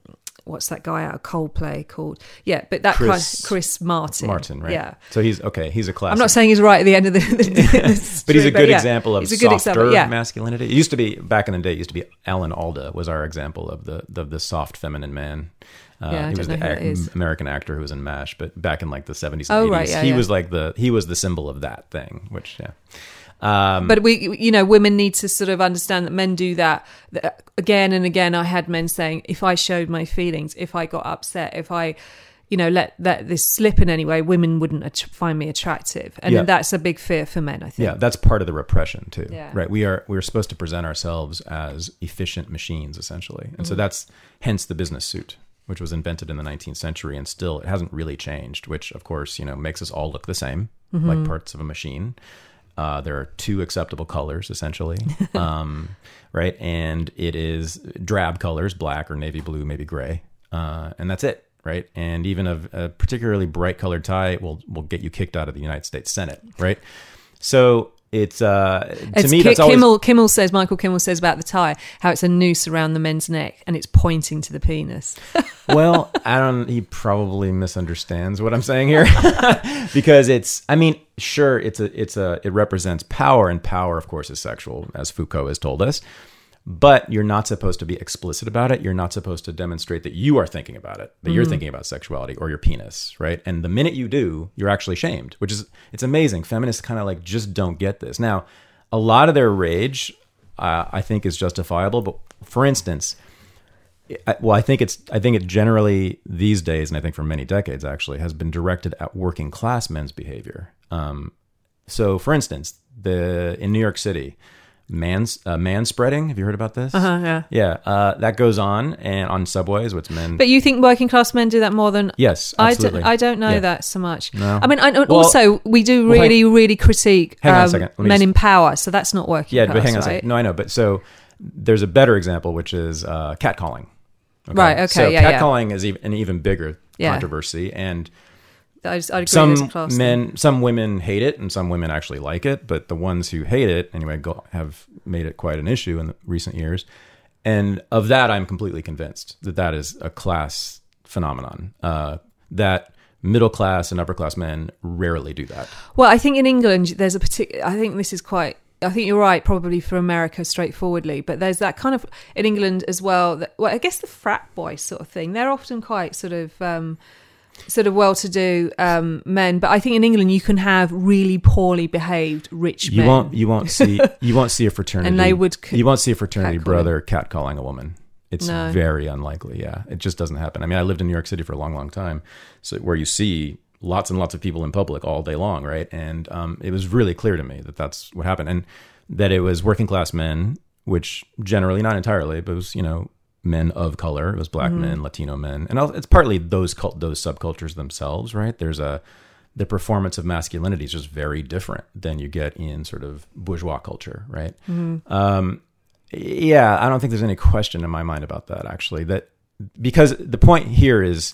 what's that guy out of Coldplay called? Yeah, but that Chris, kind of, Chris Martin. Martin, right? Yeah. So he's okay. He's a classic. I'm not saying he's right at the end of the, the, the story, but he's a good but yeah, example of he's a good softer example, yeah. masculinity. It used to be back in the day. It used to be Alan Alda was our example of the of the soft feminine man. Uh, Yeah, I he don't was know the who that ac- is. American actor who was in MASH, but back in like the seventies and Oh, eighties, right, yeah, he yeah. was like the he was the symbol of that thing. Which yeah. Um, But we, you know, women need to sort of understand that men do that. that again and again, I had men saying, if I showed my feelings, if I got upset, if I, you know, let, let this slip in any way, women wouldn't att- find me attractive. And Yeah. that's a big fear for men, I think. Yeah, that's part of the repression too, Yeah. right? We are we're supposed to present ourselves as efficient machines, essentially, and so Mm-hmm. that's hence the business suit, which was invented in the nineteenth century, and still it hasn't really changed. Which, of course, you know, makes us all look the same, Mm-hmm. like parts of a machine. Uh, there are two acceptable colors, essentially, um, right? And it is drab colors, black or navy blue, maybe gray, uh, and that's it. Right, and even a, a particularly bright colored tie will will get you kicked out of the United States Senate. Right, so it's uh, to It's me Ki- that's always Kimmel, Kimmel says, Michael Kimmel says about the tie, how it's a noose around the men's neck and it's pointing to the penis. well. I don't. He probably misunderstands what I'm saying here because it's. I mean, sure, it's a it's a it represents power, and power, of course, is sexual, as Foucault has told us. But you're not supposed to be explicit about it. You're not supposed to demonstrate that you are thinking about it, that you're thinking about sexuality or your penis, right? And the minute you do, you're actually shamed, which is, it's amazing. Feminists kind of like just don't get this. Now, a lot of their rage, uh, I think, is justifiable. But for instance, I, well, I think it's, I think it generally these days, and I think for many decades actually, has been directed at working class men's behavior. Um, so, for instance, the in New York City, Mans, uh, man spreading. Have you heard about this? Uh-huh, yeah. Yeah, uh, that goes on and on subways with men. But you think working class men do that more than... yes, I absolutely. don't, I don't know Yeah. that so much. No. I mean, I, Well- also, we do well, really, really critique hang on a um, second. Let me men just- in power, so that's not working yeah, class, but hang on a right? second. No, I know, but so there's a better example, which is uh, catcalling. Right, okay, So yeah, yeah. catcalling is even, an even bigger Yeah. controversy, and I just, I'd agree as a some class thing. men, some women hate it, and some women actually like it. But the ones who hate it, anyway, go, have made it quite an issue in the recent years. And of that, I'm completely convinced that that is a class phenomenon. Uh, that middle class and upper class men rarely do that. Well, I think in England, there's a particular... I think this is quite... I think you're right, probably for America straightforwardly, but there's that kind of... In England as well, that, well, I guess the frat boy sort of thing, they're often quite sort of... Um, sort of well-to-do um, men, but I think in England you can have really poorly behaved rich You men. won't. You won't see. You won't see a fraternity. And they would c- You won't see a fraternity catcalling. brother catcalling a woman. It's No. very unlikely. Yeah, it just doesn't happen. I mean, I lived in New York City for a long, long time, so where you see lots and lots of people in public all day long, right? And um, it was really clear to me that that's what happened, and that it was working class men, which generally, not entirely, but it was, you know, men of color. It was black Mm-hmm. men, Latino men, and it's partly those cult, those subcultures themselves, right? There's a the performance of masculinity is just very different than you get in sort of bourgeois culture, right? Mm-hmm. Um, yeah, I don't think there's any question in my mind about that, actually. That because the point here is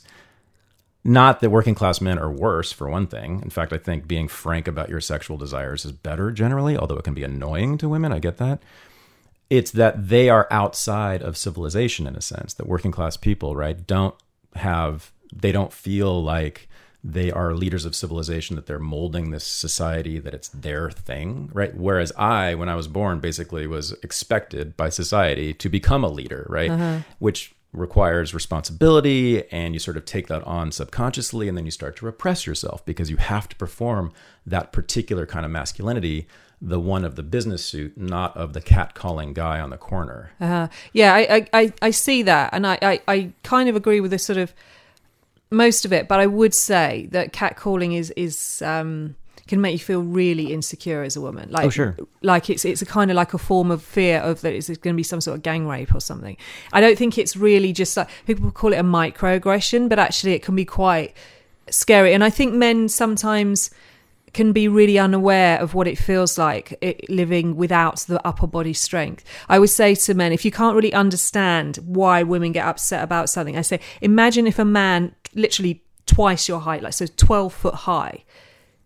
not that working class men are worse, for one thing. In fact, I think being frank about your sexual desires is better generally, although it can be annoying to women. I get that. It's that they are outside of civilization in a sense, that working class people, right, don't have, they don't feel like they are leaders of civilization, that they're molding this society, that it's their thing, right? Whereas I, when I was born, basically was expected by society to become a leader, right? Uh-huh. Which requires responsibility, and you sort of take that on subconsciously, and then you start to repress yourself because you have to perform that particular kind of masculinity, the one of the business suit, not of the catcalling guy on the corner. Uh, yeah, I, I, I see that, and I, I, I kind of agree with this sort of most of it, but I would say that catcalling is is um, can make you feel really insecure as a woman. Like, Oh, sure. Like it's it's a kind of like a form of fear of that it's going to be some sort of gang rape or something. I don't think it's really just like, people call it a microaggression, but actually it can be quite scary. And I think men sometimes can be really unaware of what it feels like it, living without the upper body strength. I would say to men, if you can't really understand why women get upset about something, I say, imagine if a man literally twice your height, like so twelve foot high,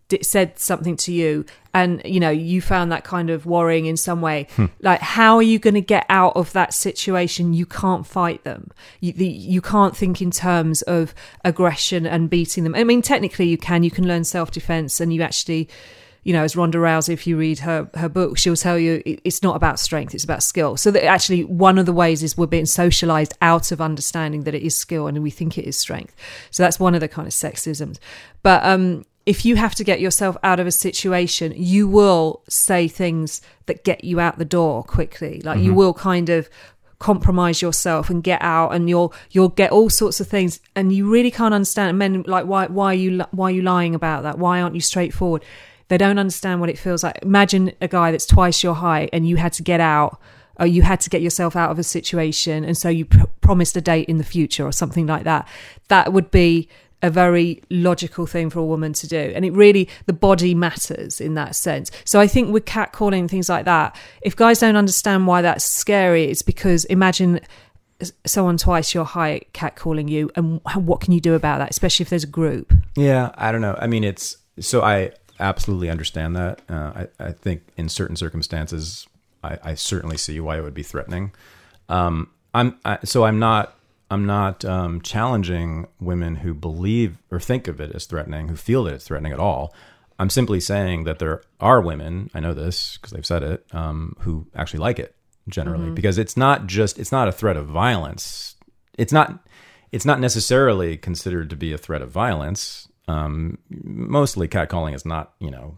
d- said something to you, and you know you found that kind of worrying in some way, hmm. like how are you going to get out of that situation? You can't fight them. You, the, you can't think in terms of aggression and beating them. I mean, technically you can. You can learn self-defense, and you actually, you know, as Ronda Rousey, if you read her her book, she'll tell you it's not about strength, it's about skill. So that actually one of the ways is we're being socialized out of understanding that it is skill, and we think it is strength. So that's one of the kind of sexisms. But um if you have to get yourself out of a situation, you will say things that get you out the door quickly. Like mm-hmm. you will kind of compromise yourself and get out, and you'll you'll get all sorts of things, and you really can't understand. Men like why why are you why are you lying about that? Why aren't you straightforward? They don't understand what it feels like. Imagine a guy that's twice your height, and you had to get out, or you had to get yourself out of a situation, and so you pr- promised a date in the future or something like that. That would be a very logical thing for a woman to do. And it really, the body matters in that sense. So I think with catcalling and things like that, if guys don't understand why that's scary, it's because imagine someone twice your height catcalling you, and what can you do about that, especially if there's a group? Yeah, I don't know. I mean, it's, so I absolutely understand that. Uh, I, I think in certain circumstances, I, I certainly see why it would be threatening. Um, I'm I, so I'm not, I'm not um, challenging women who believe or think of it as threatening, who feel that it's threatening at all. I'm simply saying that there are women, I know this because they've said it, um, who actually like it generally, mm-hmm. because it's not just, it's not a threat of violence. It's not, it's not necessarily considered to be a threat of violence. Um, mostly catcalling is not, you know,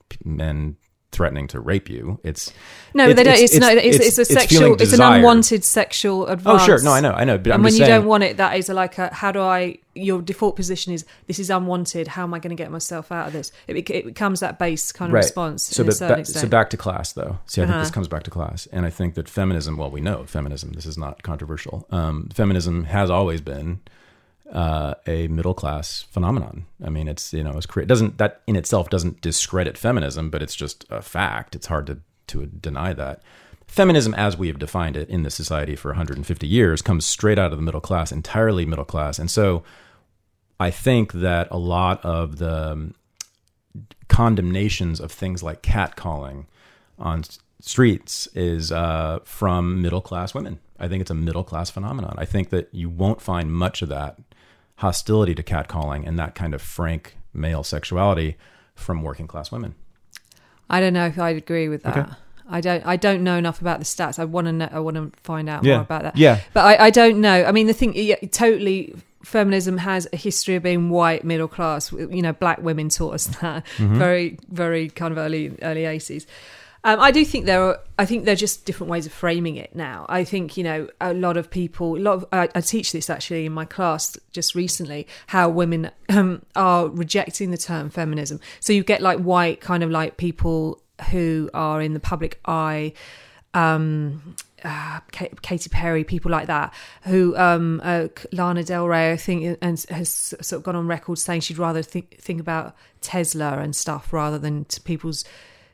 men threatening to rape you. It's no, it's, they don't. It's, it's, no, it's, it's, it's a it's sexual. It's desire. an unwanted sexual advance. Oh, sure. No, I know, I know. But and I'm when just you saying, don't want it, that is like a how do I? Your default position is this is unwanted. How am I going to get myself out of this? It, it becomes that base kind of right. response. So, to a but certain ba- extent. so back to class, though. See, I uh-huh. think this comes back to class, and I think that feminism. Well, we know feminism. This is not controversial. Um, feminism has always been uh, a middle class phenomenon. I mean, it's you know, it's cre- it doesn't that in itself doesn't discredit feminism, but it's just a fact. It's hard to to deny that. Feminism, as we have defined it in this society for one hundred fifty years, comes straight out of the middle class, entirely middle class. And so I think that a lot of the condemnations of things like catcalling on streets is uh, from middle class women. I think it's a middle class phenomenon. I think that you won't find much of that hostility to catcalling and that kind of frank male sexuality from working class women. I don't know if I'd agree with that. Okay. I don't. I don't know enough about the stats. I want to know. I want to find out yeah. more about that. Yeah, but I, I don't know. I mean, the thing, yeah, totally. Feminism has a history of being white, middle class. You know, black women taught us that mm-hmm. very, very kind of early, early eighties. Um, I do think there are. I think there are just different ways of framing it now. I think you know a lot of people. A lot of I, I teach this actually in my class just recently. How women um, are rejecting the term feminism. So you get like white kind of like people who are in the public eye. Um, uh, Katy Perry, people like that, who um, uh, Lana Del Rey, I think, and has sort of gone on record saying she'd rather think think about Tesla and stuff rather than to people's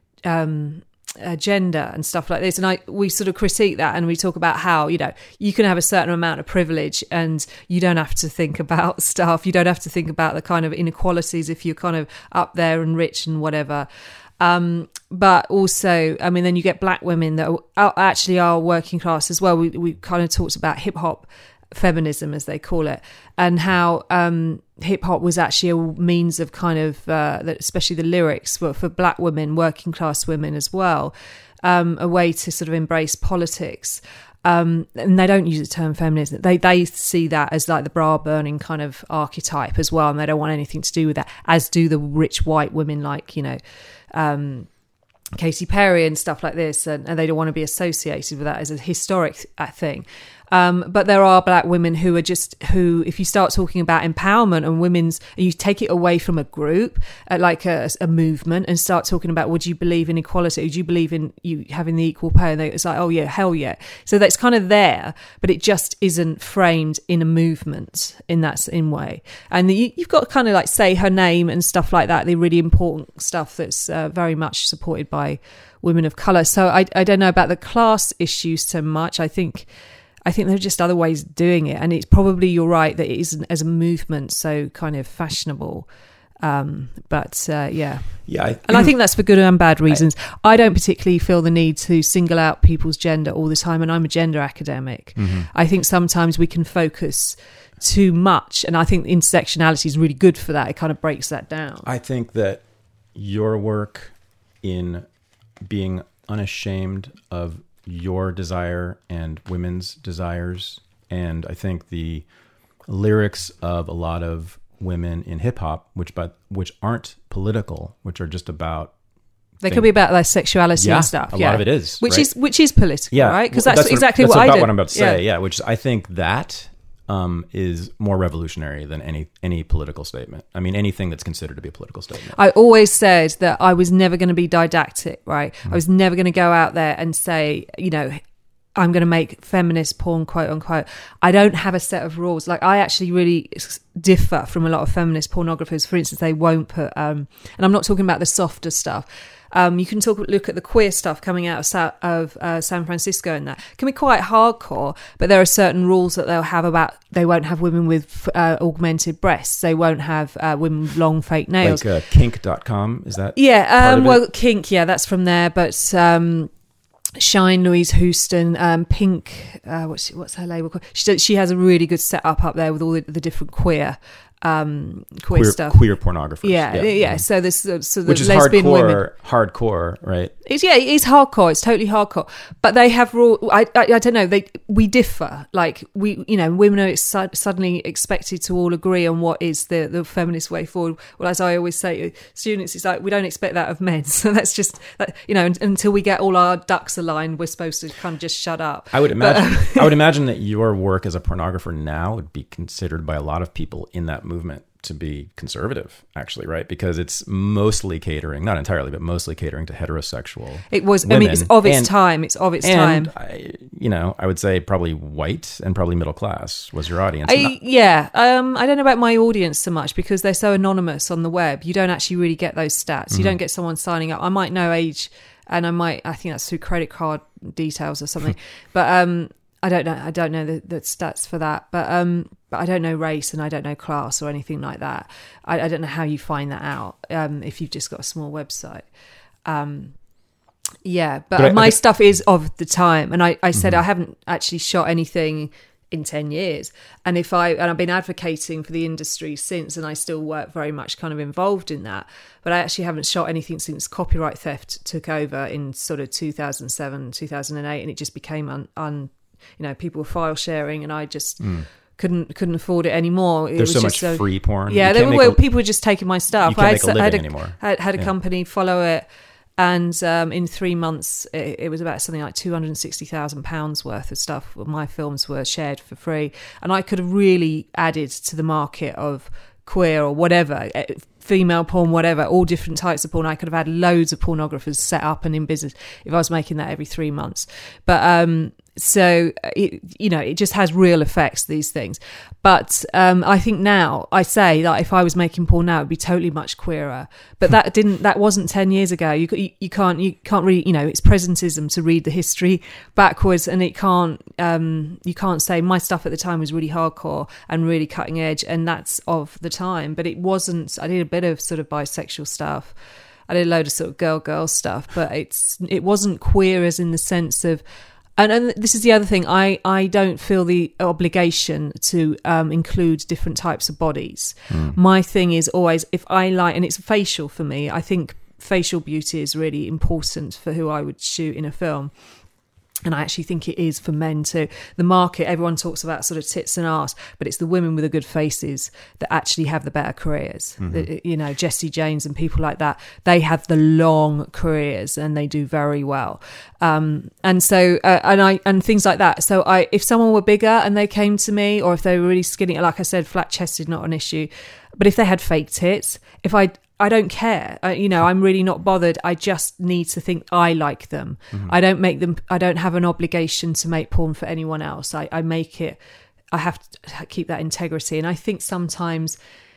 um, agenda and stuff like this. And I we sort of critique that, and we talk about how you know you can have a certain amount of privilege, and you don't have to think about stuff. You don't have to think about the kind of inequalities if you're kind of up there and rich and whatever. Um, but also, I mean, then you get black women that are, actually are working class as well. We we kind of talked about hip hop feminism, as they call it, and how um, hip hop was actually a means of kind of, uh, that, especially the lyrics were for black women, working class women as well, um, a way to sort of embrace politics. Um, and they don't use the term feminism. They they see that as like the bra burning kind of archetype as well, and they don't want anything to do with that. As do the rich white women, like you know, um, Katy Perry and stuff like this, and, and they don't want to be associated with that as a historic uh, thing. Um, but there are black women who are just, who, if you start talking about empowerment and women's, and you take it away from a group, uh, like a, a movement, and start talking about, would you believe in equality? Would you believe in you having the equal pay? And they, it's like, oh yeah, hell yeah. So that's kind of there, but it just isn't framed in a movement in that same way. And you, you've got to kind of like say her name and stuff like that, the really important stuff that's uh, very much supported by women of colour. So I, I don't know about the class issues so much. I think... I think there are just other ways of doing it. And it's probably, you're right, that it isn't as a movement so kind of fashionable. Um, but uh, yeah. Yeah, I, and I think that's for good and bad reasons. I, I don't particularly feel the need to single out people's gender all the time, and I'm a gender academic. Mm-hmm. I think sometimes we can focus too much, and I think intersectionality is really good for that. It kind of breaks that down. I think that your work in being unashamed of your desire and women's desires, and I think the lyrics of a lot of women in hip hop, which but which aren't political, which are just about they things. Could be about their sexuality yeah, and stuff. A yeah. lot of it is, which right? is which is political, yeah. right? Because well, that's, that's exactly what, what, that's I about did. what I'm about to say. Yeah, yeah which I think that um, is more revolutionary than any any political statement. I mean, anything that's considered to be a political statement. I always said that I was never going to be didactic, right? Mm. I was never going to go out there and say, you know, I'm going to make feminist porn, quote unquote. I don't have a set of rules. Like, I actually really differ from a lot of feminist pornographers. For instance, they won't put, um, and I'm not talking about the softer stuff. Um, you can talk, look at the queer stuff coming out of, Sa- of uh, San Francisco, and that it can be quite hardcore. But there are certain rules that they'll have about they won't have women with uh, augmented breasts. They won't have uh, women with long fake nails. Like uh, kink dot com, is that? Yeah. Um, well, kink. Yeah, that's from there. But um, Shine Louise Houston, um, Pink. Uh, what's what's her label called? She does, she has a really good setup up there with all the, the different queer. Um, queer, queer stuff, queer pornographers. Yeah, yeah. yeah. Mm-hmm. So this, so the which is lesbian hardcore, women. hardcore, right? It's yeah, it's hardcore. It's totally hardcore. But they have raw. I, I, I don't know. They we differ. Like we, you know, women are su- suddenly expected to all agree on what is the the feminist way forward. Well, as I always say to students, it's like we don't expect that of men. So that's just that, you know, until we get all our ducks aligned, we're supposed to kind of just shut up. I would imagine. But, I would imagine that your work as a pornographer now would be considered by a lot of people in that movement to be conservative, actually, right? Because it's mostly catering, not entirely, but mostly catering to heterosexual. It was. Women. I mean, it's of its and, time. It's of its and time. I, you know, I would say probably white and probably middle class was your audience. I, yeah, um, I don't know about my audience so much because they're so anonymous on the web. You don't actually really get those stats. Mm-hmm. You don't get someone signing up. I might know age, and I might. I think that's through credit card details or something. but um, I don't know. I don't know the, the stats for that. But um. But I don't know race and I don't know class or anything like that. I, I don't know how you find that out um, if you've just got a small website. Um, yeah, but, but my I, stuff is of the time. And I, I said mm-hmm. I haven't actually shot anything in ten years. And if I and I've been advocating for the industry since, and I still work very much kind of involved in that. But I actually haven't shot anything since copyright theft took over in sort of two thousand seven, two thousand eight, and it just became un, un you know, people were file sharing, and I just. Mm. Couldn't couldn't afford it anymore. It There's was so just much a, free porn. Yeah, they were, well, a, people were just taking my stuff. You can't I had, make a living I had a, anymore. had, had a yeah. company follow it, and um, in three months, it, it was about something like two hundred and sixty thousand pounds worth of stuff. My films were shared for free, and I could have really added to the market of queer or whatever, female porn, whatever, all different types of porn. I could have had loads of pornographers set up and in business if I was making that every three months. But um, so, it, you know, it just has real effects, these things. But um, I think now, I say that if I was making porn now, it'd be totally much queerer. But that didn't, that wasn't ten years ago. You, you, you can't, you can't really, you know, it's presentism to read the history backwards, and it can't, um, you can't say my stuff at the time was really hardcore and really cutting edge, and that's of the time. But it wasn't, I did a bit of sort of bisexual stuff. I did a load of sort of girl girl stuff, but it's it wasn't queer as in the sense of, and, and this is the other thing, I, I don't feel the obligation to um, include different types of bodies. Mm. My thing is always, if I like, and it's facial for me, I think facial beauty is really important for who I would shoot in a film. And I actually think it is for men too. The market, everyone talks about sort of tits and arse, but it's the women with the good faces that actually have the better careers. Mm-hmm. The, you know, Jessie James and people like that, they have the long careers and they do very well. Um, and so, uh, and I, and things like that. So I, if someone were bigger and they came to me, or if they were really skinny, like I said, flat chested, not an issue. But if they had fake tits, if I, I don't care. I, you know, I'm really not bothered. I just need to think I like them. Mm-hmm. I don't make them, I don't have an obligation to make porn for anyone else. I, I make it, I have to keep that integrity. And I think sometimes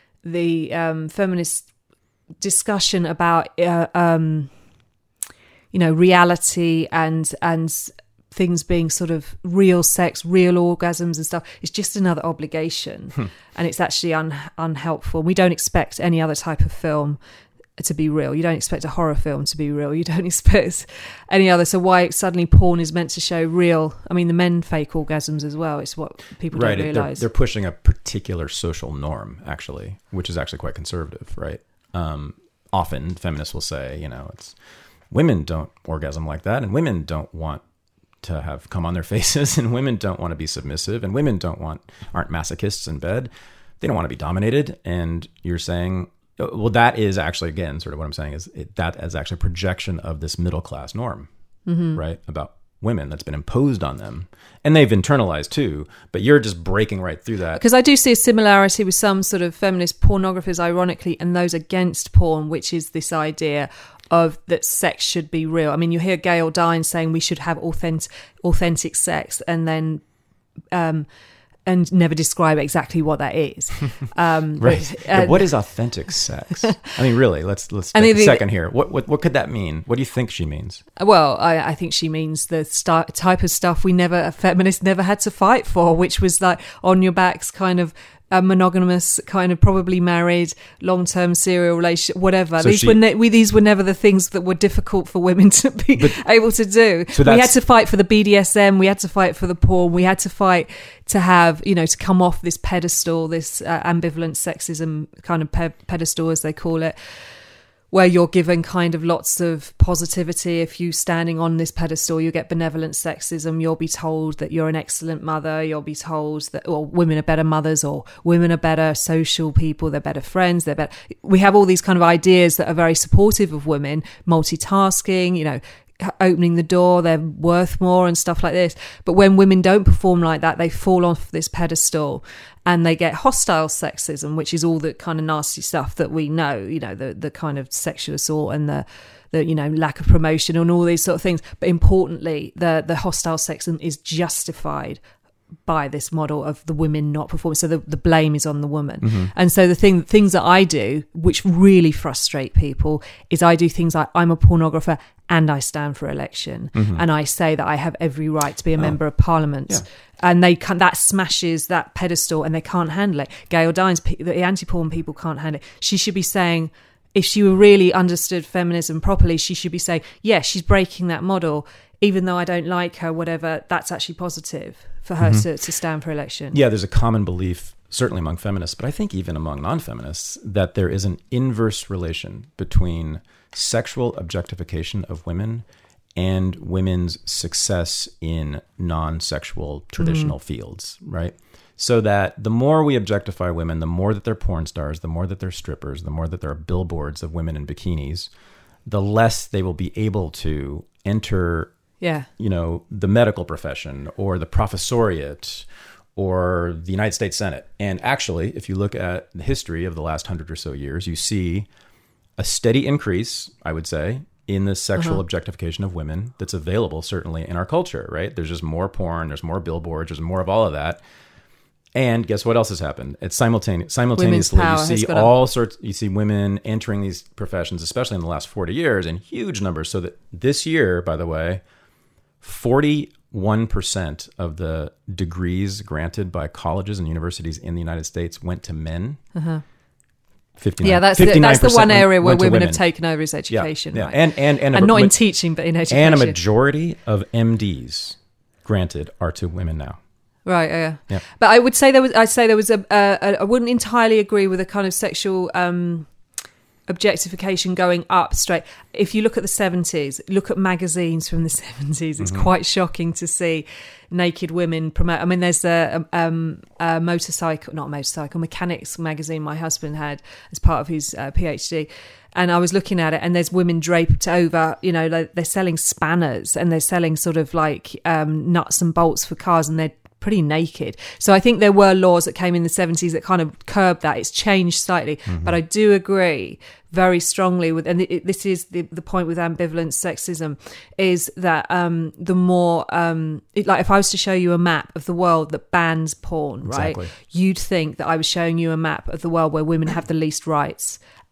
the um, feminist discussion about, uh, um, you know, reality and, and things being sort of real sex, real orgasms and stuff. It's just another obligation. Hmm. And it's actually un- unhelpful. We don't expect any other type of film to be real. You don't expect a horror film to be real. You don't expect any other. So why suddenly porn is meant to show real? I mean, the men fake orgasms as well. It's what people right. don't realize. They're, they're pushing a particular social norm, actually, which is actually quite conservative, right? Um, often feminists will say, you know, it's women don't orgasm like that, and women don't want to have come on their faces, and women don't want to be submissive, and women don't want aren't masochists in bed. They don't want to be dominated. And you're saying, well, that is actually, again, sort of what I'm saying is it, that is actually a projection of this middle class norm, mm-hmm. right, about women that's been imposed on them, and they've internalized too. But you're just breaking right through that. Because I do see a similarity with some sort of feminist pornographers, ironically, and those against porn, which is this idea of that sex should be real. I mean, you hear Gail Dines saying we should have authentic, authentic sex, and then um, and never describe exactly what that is. Um, right. But, uh, what is authentic sex? I mean, really, let's let's take a second here. What what what could that mean? What do you think she means? Well, I, I think she means the st- type of stuff we never, feminists never had to fight for, which was like on your backs, kind of a monogamous, kind of probably married, long-term serial relationship, whatever. So these she, were ne- we, these were never the things that were difficult for women to be able to do. So we had to fight for the B D S M. We had to fight for the porn. We had to fight to have, you know, to come off this pedestal, this uh, ambivalent sexism kind of pe- pedestal, as they call it, where you're given kind of lots of positivity. If you're standing on this pedestal, you get benevolent sexism. You'll be told that you're an excellent mother. You'll be told that, well, women are better mothers, or women are better social people. They're better friends. They're better. We have all these kind of ideas that are very supportive of women, multitasking, you know, opening the door, they're worth more and stuff like this. But when women don't perform like that, they fall off this pedestal and they get hostile sexism, which is all the kind of nasty stuff that we know, you know, the the kind of sexual assault and the the you know lack of promotion and all these sort of things. But importantly, the the hostile sexism is justified by this model of the women not performing. So the, the blame is on the woman. Mm-hmm. And so the thing things that I do, which really frustrate people, is I do things like I'm a pornographer and I stand for election. Mm-hmm. And I say that I have every right to be a oh. member of parliament. Yeah. And they can, that smashes that pedestal and they can't handle it. Gail Dines, the anti-porn people can't handle it. She should be saying, if she really understood feminism properly, she should be saying, yeah, she's breaking that model. Even though I don't like her, whatever, that's actually positive for her mm-hmm. to, to stand for election. Yeah, there's a common belief, certainly among feminists, but I think even among non-feminists, that there is an inverse relation between sexual objectification of women and women's success in non-sexual traditional mm-hmm. fields, right? So that the more we objectify women, the more that they're porn stars, the more that they're strippers, the more that there are billboards of women in bikinis, the less they will be able to enter Yeah. you know, the medical profession or the professoriate or the United States Senate. And actually, if you look at the history of the last hundred or so years, you see a steady increase, I would say, in the sexual uh-huh. objectification of women that's available, certainly, in our culture, right? There's just more porn, there's more billboards, there's more of all of that. And guess what else has happened? It's simultane- simultaneously, you see all sorts, you see women entering these professions, especially in the last forty years, in huge numbers. So that this year, by the way, forty-one percent of the degrees granted by colleges and universities in the United States went to men. Uh-huh. fifty-nine, yeah, that's the, that's the one area where women, women have taken over is education. Yeah, yeah. Right? And, and, and, and a, not in teaching, but in education. And a majority of M Ds granted are to women now. Right, yeah. yeah. But I would say there was, I'd say there was a, a, a I wouldn't entirely agree with a kind of sexual um, objectification going up straight. If you look at the seventies, look at magazines from the seventies, it's mm-hmm. quite shocking to see naked women promote. I mean, there's a, a, um, a motorcycle, not a motorcycle, mechanics magazine my husband had as part of his uh, PhD. And I was looking at it, and there's women draped over, you know, like they're selling spanners and they're selling sort of like um, nuts and bolts for cars, and they're pretty naked. So I think there were laws that came in the seventies that kind of curbed that. It's changed slightly, mm-hmm. but I do agree very strongly with, and it, this is the, the point with ambivalent sexism, is that um, the more, um, it, like if I was to show you a map of the world that bans porn, right, exactly. you'd think that I was showing you a map of the world where women have the least rights.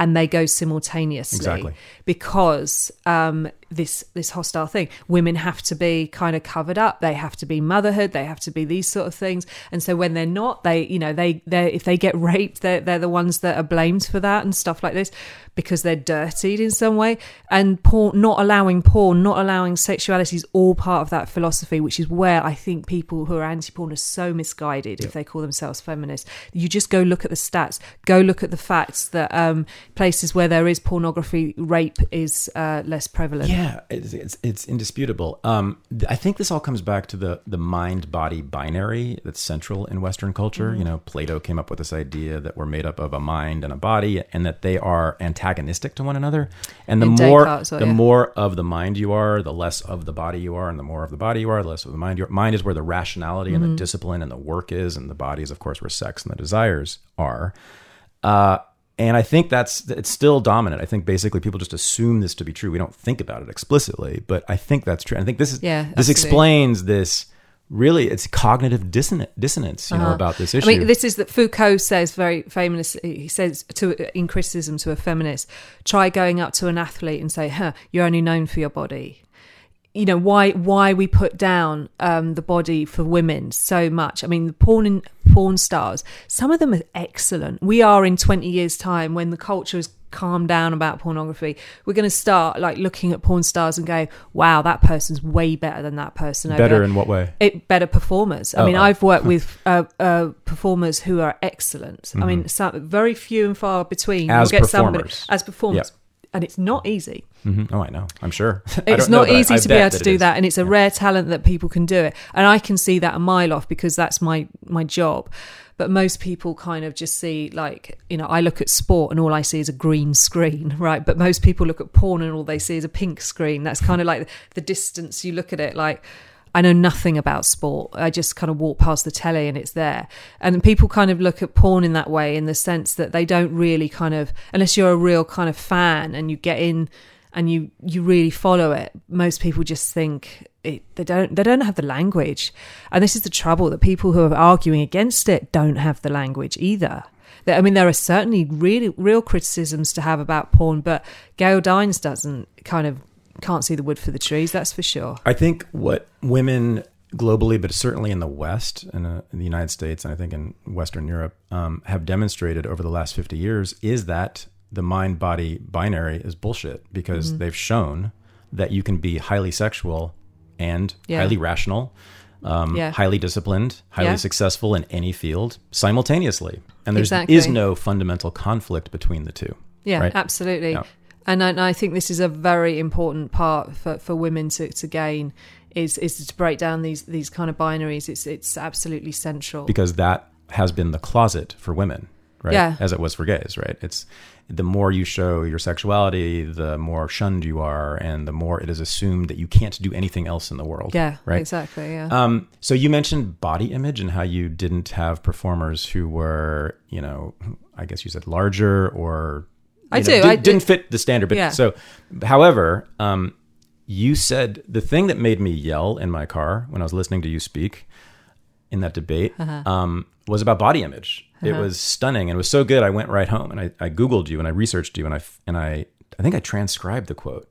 and they go simultaneously. Exactly. Because um, this this hostile thing, women have to be kind of covered up. They have to be motherhood. They have to be these sort of things. And so when they're not, they you know they they if they get raped, they're they're the ones that are blamed for that and stuff like this, because they're dirtied in some way. And porn, not allowing porn, not allowing sexuality is all part of that philosophy, which is where I think people who are anti-porn are so misguided if they call themselves feminists. You just go look at the stats, go look at the facts that um, places where there is pornography, rape is uh, less prevalent. Yeah, it's it's, it's indisputable. Um, I think this all comes back to the the mind-body binary that's central in Western culture. Mm-hmm. You know, Plato came up with this idea that we're made up of a mind and a body, and that they are antagonistic to one another. And the In more Descartes, the yeah. more of the mind you are, the less of the body you are, and the more of the body you are, the less of the mind you are. Mind is where the rationality and Mm-hmm. the discipline and the work is, and the body is, of course, where sex and the desires are. Uh, and I think that's it's still dominant. I think basically people just assume this to be true. We don't think about it explicitly, but I think that's true. I think this is Yeah, this absolutely. explains this. Really, it's cognitive dissonance, dissonance you know, Uh-huh. about this issue. I mean, this is that Foucault says very famous. He says to in criticism to a feminist, try going up to an athlete and say, "Huh, you're only known for your body." You know, why why we put down um, the body for women so much. I mean, the porn in, porn stars, some of them are excellent. We are in twenty years' time, when the culture has calmed down about pornography, we're going to start like looking at porn stars and go, wow, that person's way better than that person. Better over there. in what way? It better performers. I Oh, mean, oh. I've worked with uh, uh, performers who are excellent. Mm-hmm. I mean, some, very few and far between. As You'll get somebody performers. as performers. Yep. And it's not easy. Mm-hmm. Oh, I know. I'm sure. I It's don't know, not but I- easy I to be bet able to that it do is. that, and it's a Yeah. rare talent that people can do it. And I can see that a mile off because that's my my job. But most people kind of just see, like, you know, I look at sport and all I see is a green screen, right? But most people look at porn and all they see is a pink screen. That's kind of like the distance you look at it. Like, I know nothing about sport. I just kind of walk past the telly and it's there. And people kind of look at porn in that way, in the sense that they don't really kind of, unless you're a real kind of fan and you get in and you, you really follow it, most people just think it, they don't they don't have the language. And this is the trouble, that people who are arguing against it don't have the language either. That, I mean, there are certainly really real criticisms to have about porn, but Gail Dines doesn't kind of can't see the wood for the trees, that's for sure. I think what women globally, but certainly in the West, in, uh, in the United States, and I think in Western Europe, um, have demonstrated over the last fifty years is that the mind-body binary is bullshit, because mm-hmm. they've shown that you can be highly sexual and Yeah. highly rational, um, Yeah. highly disciplined, highly Yeah. successful in any field simultaneously. And there Exactly. is no fundamental conflict between the two. Yeah, right? absolutely. Yeah. And I, and I think this is a very important part for, for women to, to gain, is is to break down these these kind of binaries. It's it's absolutely central. Because that has been the closet for women, right? Yeah. As it was for gays, right? It's the more you show your sexuality, the more shunned you are, and the more it is assumed that you can't do anything else in the world. Yeah, right. exactly. Yeah. Um, so you mentioned body image and how you didn't have performers who were, you know, I guess you said larger or I you do. know, did, I do. didn't fit the standard. But Yeah. so, however, um, you said the thing that made me yell in my car when I was listening to you speak in that debate Uh-huh. um, was about body image. It Uh-huh. was stunning and it was so good. I went right home and I, I Googled you and I researched you and I and I I think I transcribed the quote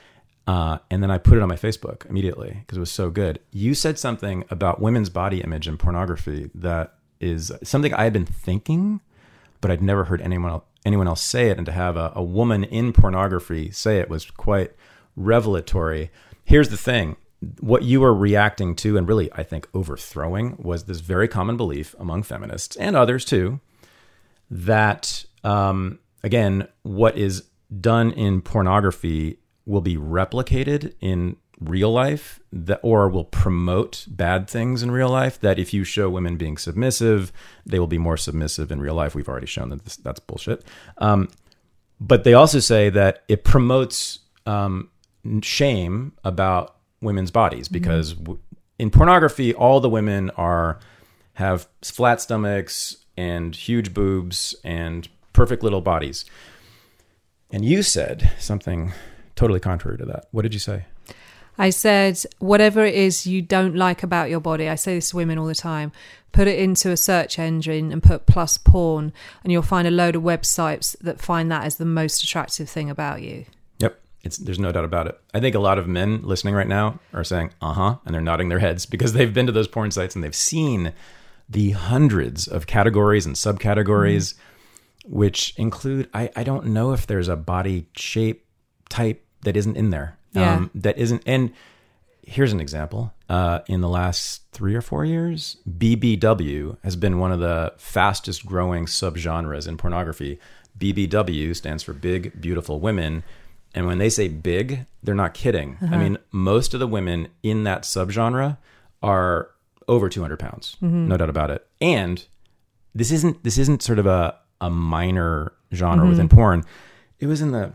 uh, and then I put it on my Facebook immediately because it was so good. You said something about women's body image and pornography that is something I had been thinking, but I'd never heard anyone else, anyone else say it. And to have a, a woman in pornography say it was quite revelatory. Here's the thing. What you were reacting to and really, I think, overthrowing was this very common belief among feminists and others too, that, um, again, what is done in pornography will be replicated in real life, that, or will promote bad things in real life, that if you show women being submissive, they will be more submissive in real life. We've already shown that this, that's bullshit. Um, but they also say that it promotes um, shame about women's bodies, because mm-hmm. w- in pornography, all the women are have flat stomachs and huge boobs and perfect little bodies. And you said something totally contrary to that. What did you say? I said, whatever it is you don't like about your body, I say this to women all the time, put it into a search engine and put plus porn, and you'll find a load of websites that find that as the most attractive thing about you. Yep. It's, there's no doubt about it. I think a lot of men listening right now are saying, uh-huh, and they're nodding their heads because they've been to those porn sites and they've seen the hundreds of categories and subcategories, mm. which include, I, I don't know if there's a body shape type that isn't in there. Yeah. Um, that isn't, and here's an example. Uh, in the last three or four years, B B W has been one of the fastest growing subgenres in pornography. B B W stands for Big, Beautiful Women. And when they say big, they're not kidding. Uh-huh. I mean, most of the women in that subgenre are over two hundred pounds, mm-hmm. no doubt about it. And this isn't this isn't sort of a, a minor genre mm-hmm. within porn. It was in the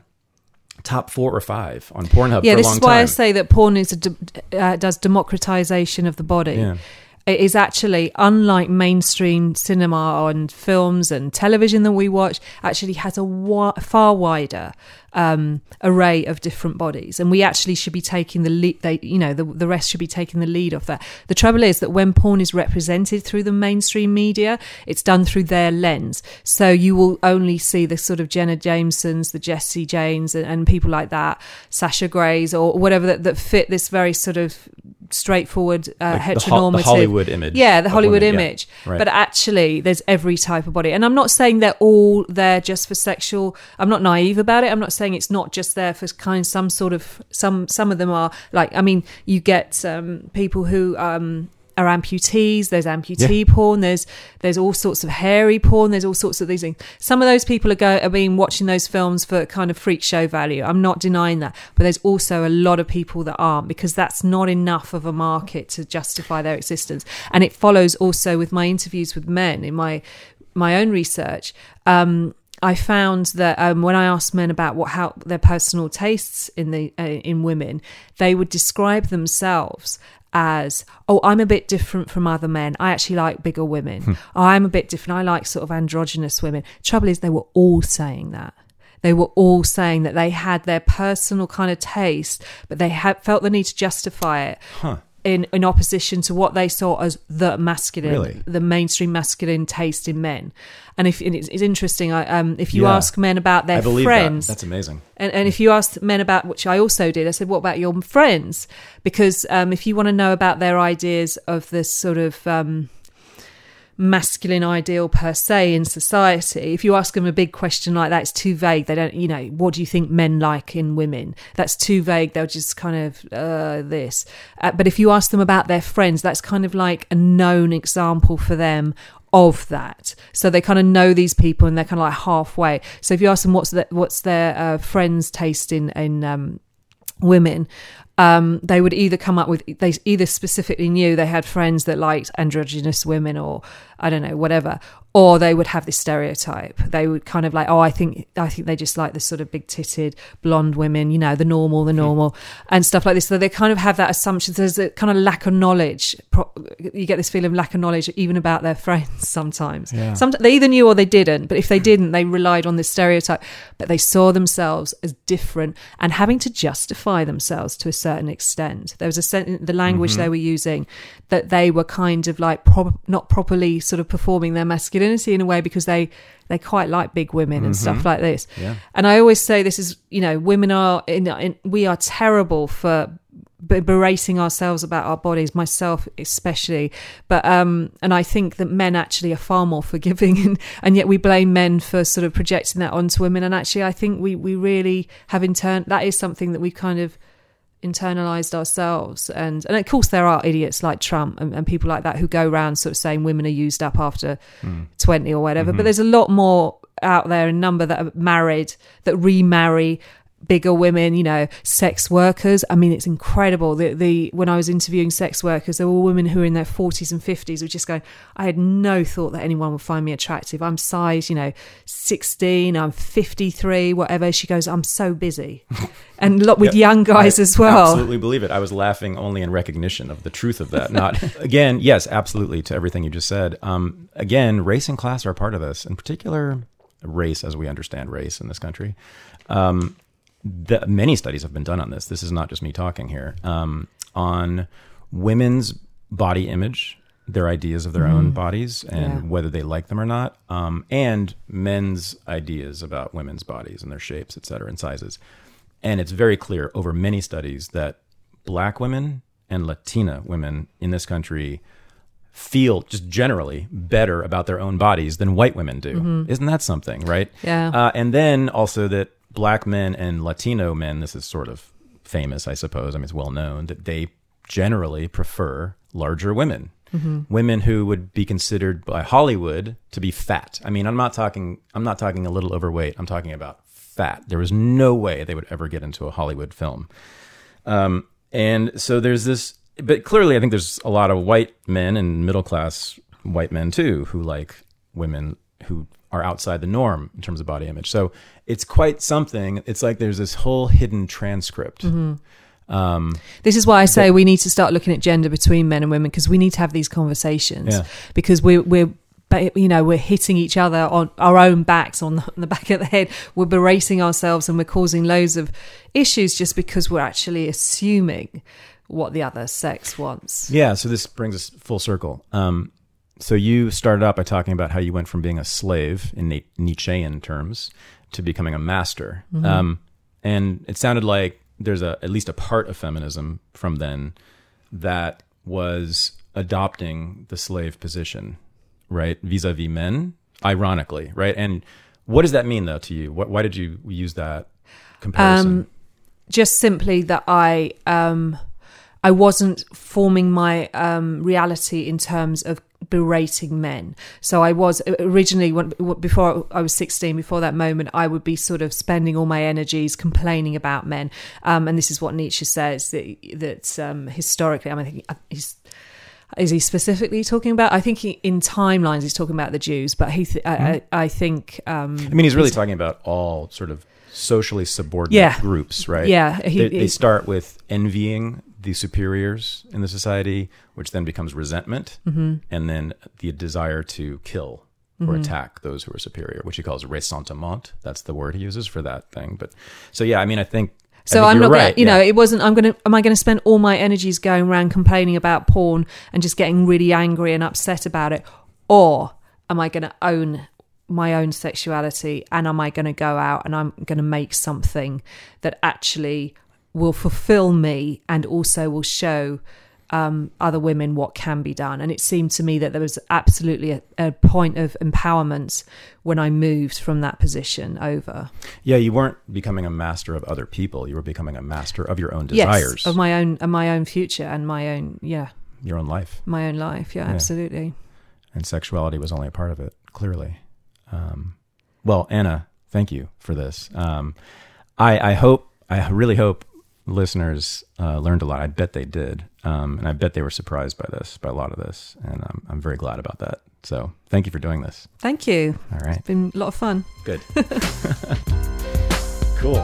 top four or five on Pornhub yeah, for a long time. Yeah, this is why I say that porn is a de- uh, does democratization of the body. Yeah. It is actually, unlike mainstream cinema and films and television that we watch, actually has a wa- far wider um, array of different bodies, and we actually should be taking the lead. They, you know, the, the rest should be taking the lead off that. The trouble is that when porn is represented through the mainstream media, it's done through their lens. So you will only see the sort of Jenna Jamesons, the Jessie Janes, and, and people like that, Sasha Greys, or whatever that, that fit this very sort of straightforward uh, like heteronormative the, the Hollywood image. Yeah, the Hollywood women, image. Yeah, right. But actually, there's every type of body. And I'm not saying they're all there just for sexual. I'm not naive about it. I'm not saying it's not just there for kind of some sort of, some some of them are like, I mean, you get um, people who um, are amputees. There's amputee yeah. porn. There's there's all sorts of hairy porn. There's all sorts of these things. Some of those people are go are being watching those films for kind of freak show value. I'm not denying that, but there's also a lot of people that aren't, because that's not enough of a market to justify their existence. And it follows also with my interviews with men in my my own research. Um, I found that um, when I asked men about what how their personal tastes in the uh, in women, they would describe themselves as, oh, I'm a bit different from other men. I actually like bigger women. Hmm. Oh, I'm a bit different. I like sort of androgynous women. Trouble is, they were all saying that. They were all saying that they had their personal kind of taste, but they had felt the need to justify it. Huh. In, in opposition to what they saw as the masculine, really? the mainstream masculine taste in men. And if and it's, it's interesting, I, um, if you yeah. ask men about their I believe friends, that. That's amazing. And, and if you ask men about, which I also did, I said, "What about your friends?" Because um, if you want to know about their ideas of this sort of um, masculine ideal per se in society, if you ask them a big question like that, it's too vague. They don't, you know, what do you think men like in women? That's too vague. They'll just kind of uh, this. Uh, but if you ask them about their friends, that's kind of like a known example for them of that. So they kind of know these people, and they're kind of like halfway. So if you ask them what's the, what's their uh, friends' taste in in um, women, um, they would either come up with, they either specifically knew they had friends that liked androgynous women, or I don't know, whatever, or they would have this stereotype. They would kind of like, oh, I think I think they just like the sort of big-titted blonde women, you know, the normal, the normal, and stuff like this. So they kind of have that assumption. There's a kind of lack of knowledge. You get this feeling of lack of knowledge even about their friends sometimes. Yeah. Sometimes they either knew or they didn't, but if they didn't, they relied on this stereotype. But they saw themselves as different and having to justify themselves to a certain extent. There was a sen- the language mm-hmm. they were using, that they were kind of like pro- not properly sort of performing their masculinity in a way, because they they quite like big women and mm-hmm. stuff like this. Yeah. And I always say this is, you know, women are in, in we are terrible for berating ourselves about our bodies, myself especially, but um and I think that men actually are far more forgiving, and, and yet we blame men for sort of projecting that onto women. And actually I think we we really have in turn, that is something that we've kind of internalized ourselves. And and of course there are idiots like Trump and, and people like that who go around sort of saying women are used up after mm. twenty or whatever, mm-hmm. but there's a lot more out there in number that are married, that remarry bigger women, you know, sex workers. I mean, it's incredible. The the when I was interviewing sex workers, there were women who were in their forties and fifties who were just going, I had no thought that anyone would find me attractive. I'm size, you know, sixteen, I'm fifty-three, whatever. She goes, I'm so busy. And a lot with yeah, young guys I as well. Absolutely believe it. I was laughing only in recognition of the truth of that. Not again, yes, absolutely to everything you just said. Um, again, race and class are a part of this, in particular race as we understand race in this country. Um, The, many studies have been done on this. This is not just me talking here. Um, on women's body image, their ideas of their Mm. own bodies and Yeah. whether they like them or not, um, and men's ideas about women's bodies and their shapes, et cetera, and sizes. And it's very clear over many studies that Black women and Latina women in this country feel just generally better about their own bodies than white women do. Mm-hmm. Isn't that something, right? Yeah. Uh, and then also that Black men and Latino men, this is sort of famous, I suppose. I mean, it's well known that they generally prefer larger women. Mm-hmm. Women who would be considered by Hollywood to be fat. I mean, I'm not talking, I'm not talking a little overweight. I'm talking about fat. There was no way they would ever get into a Hollywood film. Um, and so there's this, but clearly I think there's a lot of white men and middle-class white men too, who like women who are outside the norm in terms of body image. So it's quite something. It's like there's this whole hidden transcript. Mm-hmm. Um, this is why I say that, we need to start looking at gender between men and women, because we need to have these conversations. Yeah. Because we're, we're, you know, we're hitting each other on our own backs, on the, on the back of the head. We're beracing ourselves and we're causing loads of issues just because we're actually assuming what the other sex wants. Yeah. So this brings us full circle. Um, so you started out by talking about how you went from being a slave in Nietzschean terms to becoming a master. Mm-hmm. Um, and it sounded like there's a at least a part of feminism from then that was adopting the slave position, right, vis-a-vis men, ironically, right? And what does that mean, though, to you? What, why did you use that comparison? Um, just simply that I um, I wasn't forming my um, reality in terms of berating men. So I was originally, when, before I was sixteen, before that moment, I would be sort of spending all my energies complaining about men. Um, and this is what Nietzsche says, that, that um, historically, I mean, he's, is he specifically talking about? I think he, in timelines, he's talking about the Jews, but he, th- mm-hmm. I, I think... Um, I mean, he's really he's, talking about all sort of socially subordinate yeah. groups, right? Yeah. He, they, they start with envying the superiors in the society, which then becomes resentment, mm-hmm. and then the desire to kill or mm-hmm. attack those who are superior, which he calls ressentiment. That's the word he uses for that thing. But so, yeah, I mean, I think... So I think I'm not, right. gonna, you yeah. know, it wasn't, I'm going to, am I going to spend all my energies going around complaining about porn and just getting really angry and upset about it? Or am I going to own my own sexuality, and am I going to go out and I'm going to make something that actually will fulfill me and also will show um, other women what can be done? And it seemed to me that there was absolutely a, a point of empowerment when I moved from that position over. Yeah, you weren't becoming a master of other people. You were becoming a master of your own desires. Yes, of my own, of my own future and my own, yeah. Your own life. My own life, yeah, yeah. Absolutely. And sexuality was only a part of it, clearly. Um, well, Anna, thank you for this. Um, I, I hope, I really hope listeners uh, learned a lot. I bet they did. Um, and I bet they were surprised by this, by a lot of this. And um, I'm very glad about that. So thank you for doing this. Thank you. All right. It's been a lot of fun. Good. Cool.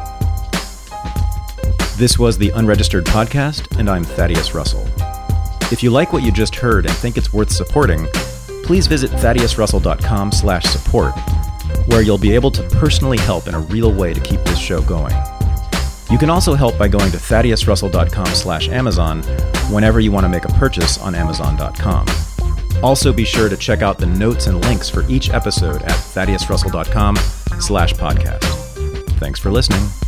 This was the Unregistered Podcast, and I'm Thaddeus Russell. If you like what you just heard and think it's worth supporting, please visit thaddeus russell dot com slash support, where you'll be able to personally help in a real way to keep this show going. You can also help by going to thaddeus russell dot com slash Amazon whenever you want to make a purchase on amazon dot com. Also be sure to check out the notes and links for each episode at thaddeus russell dot com slash podcast. Thanks for listening.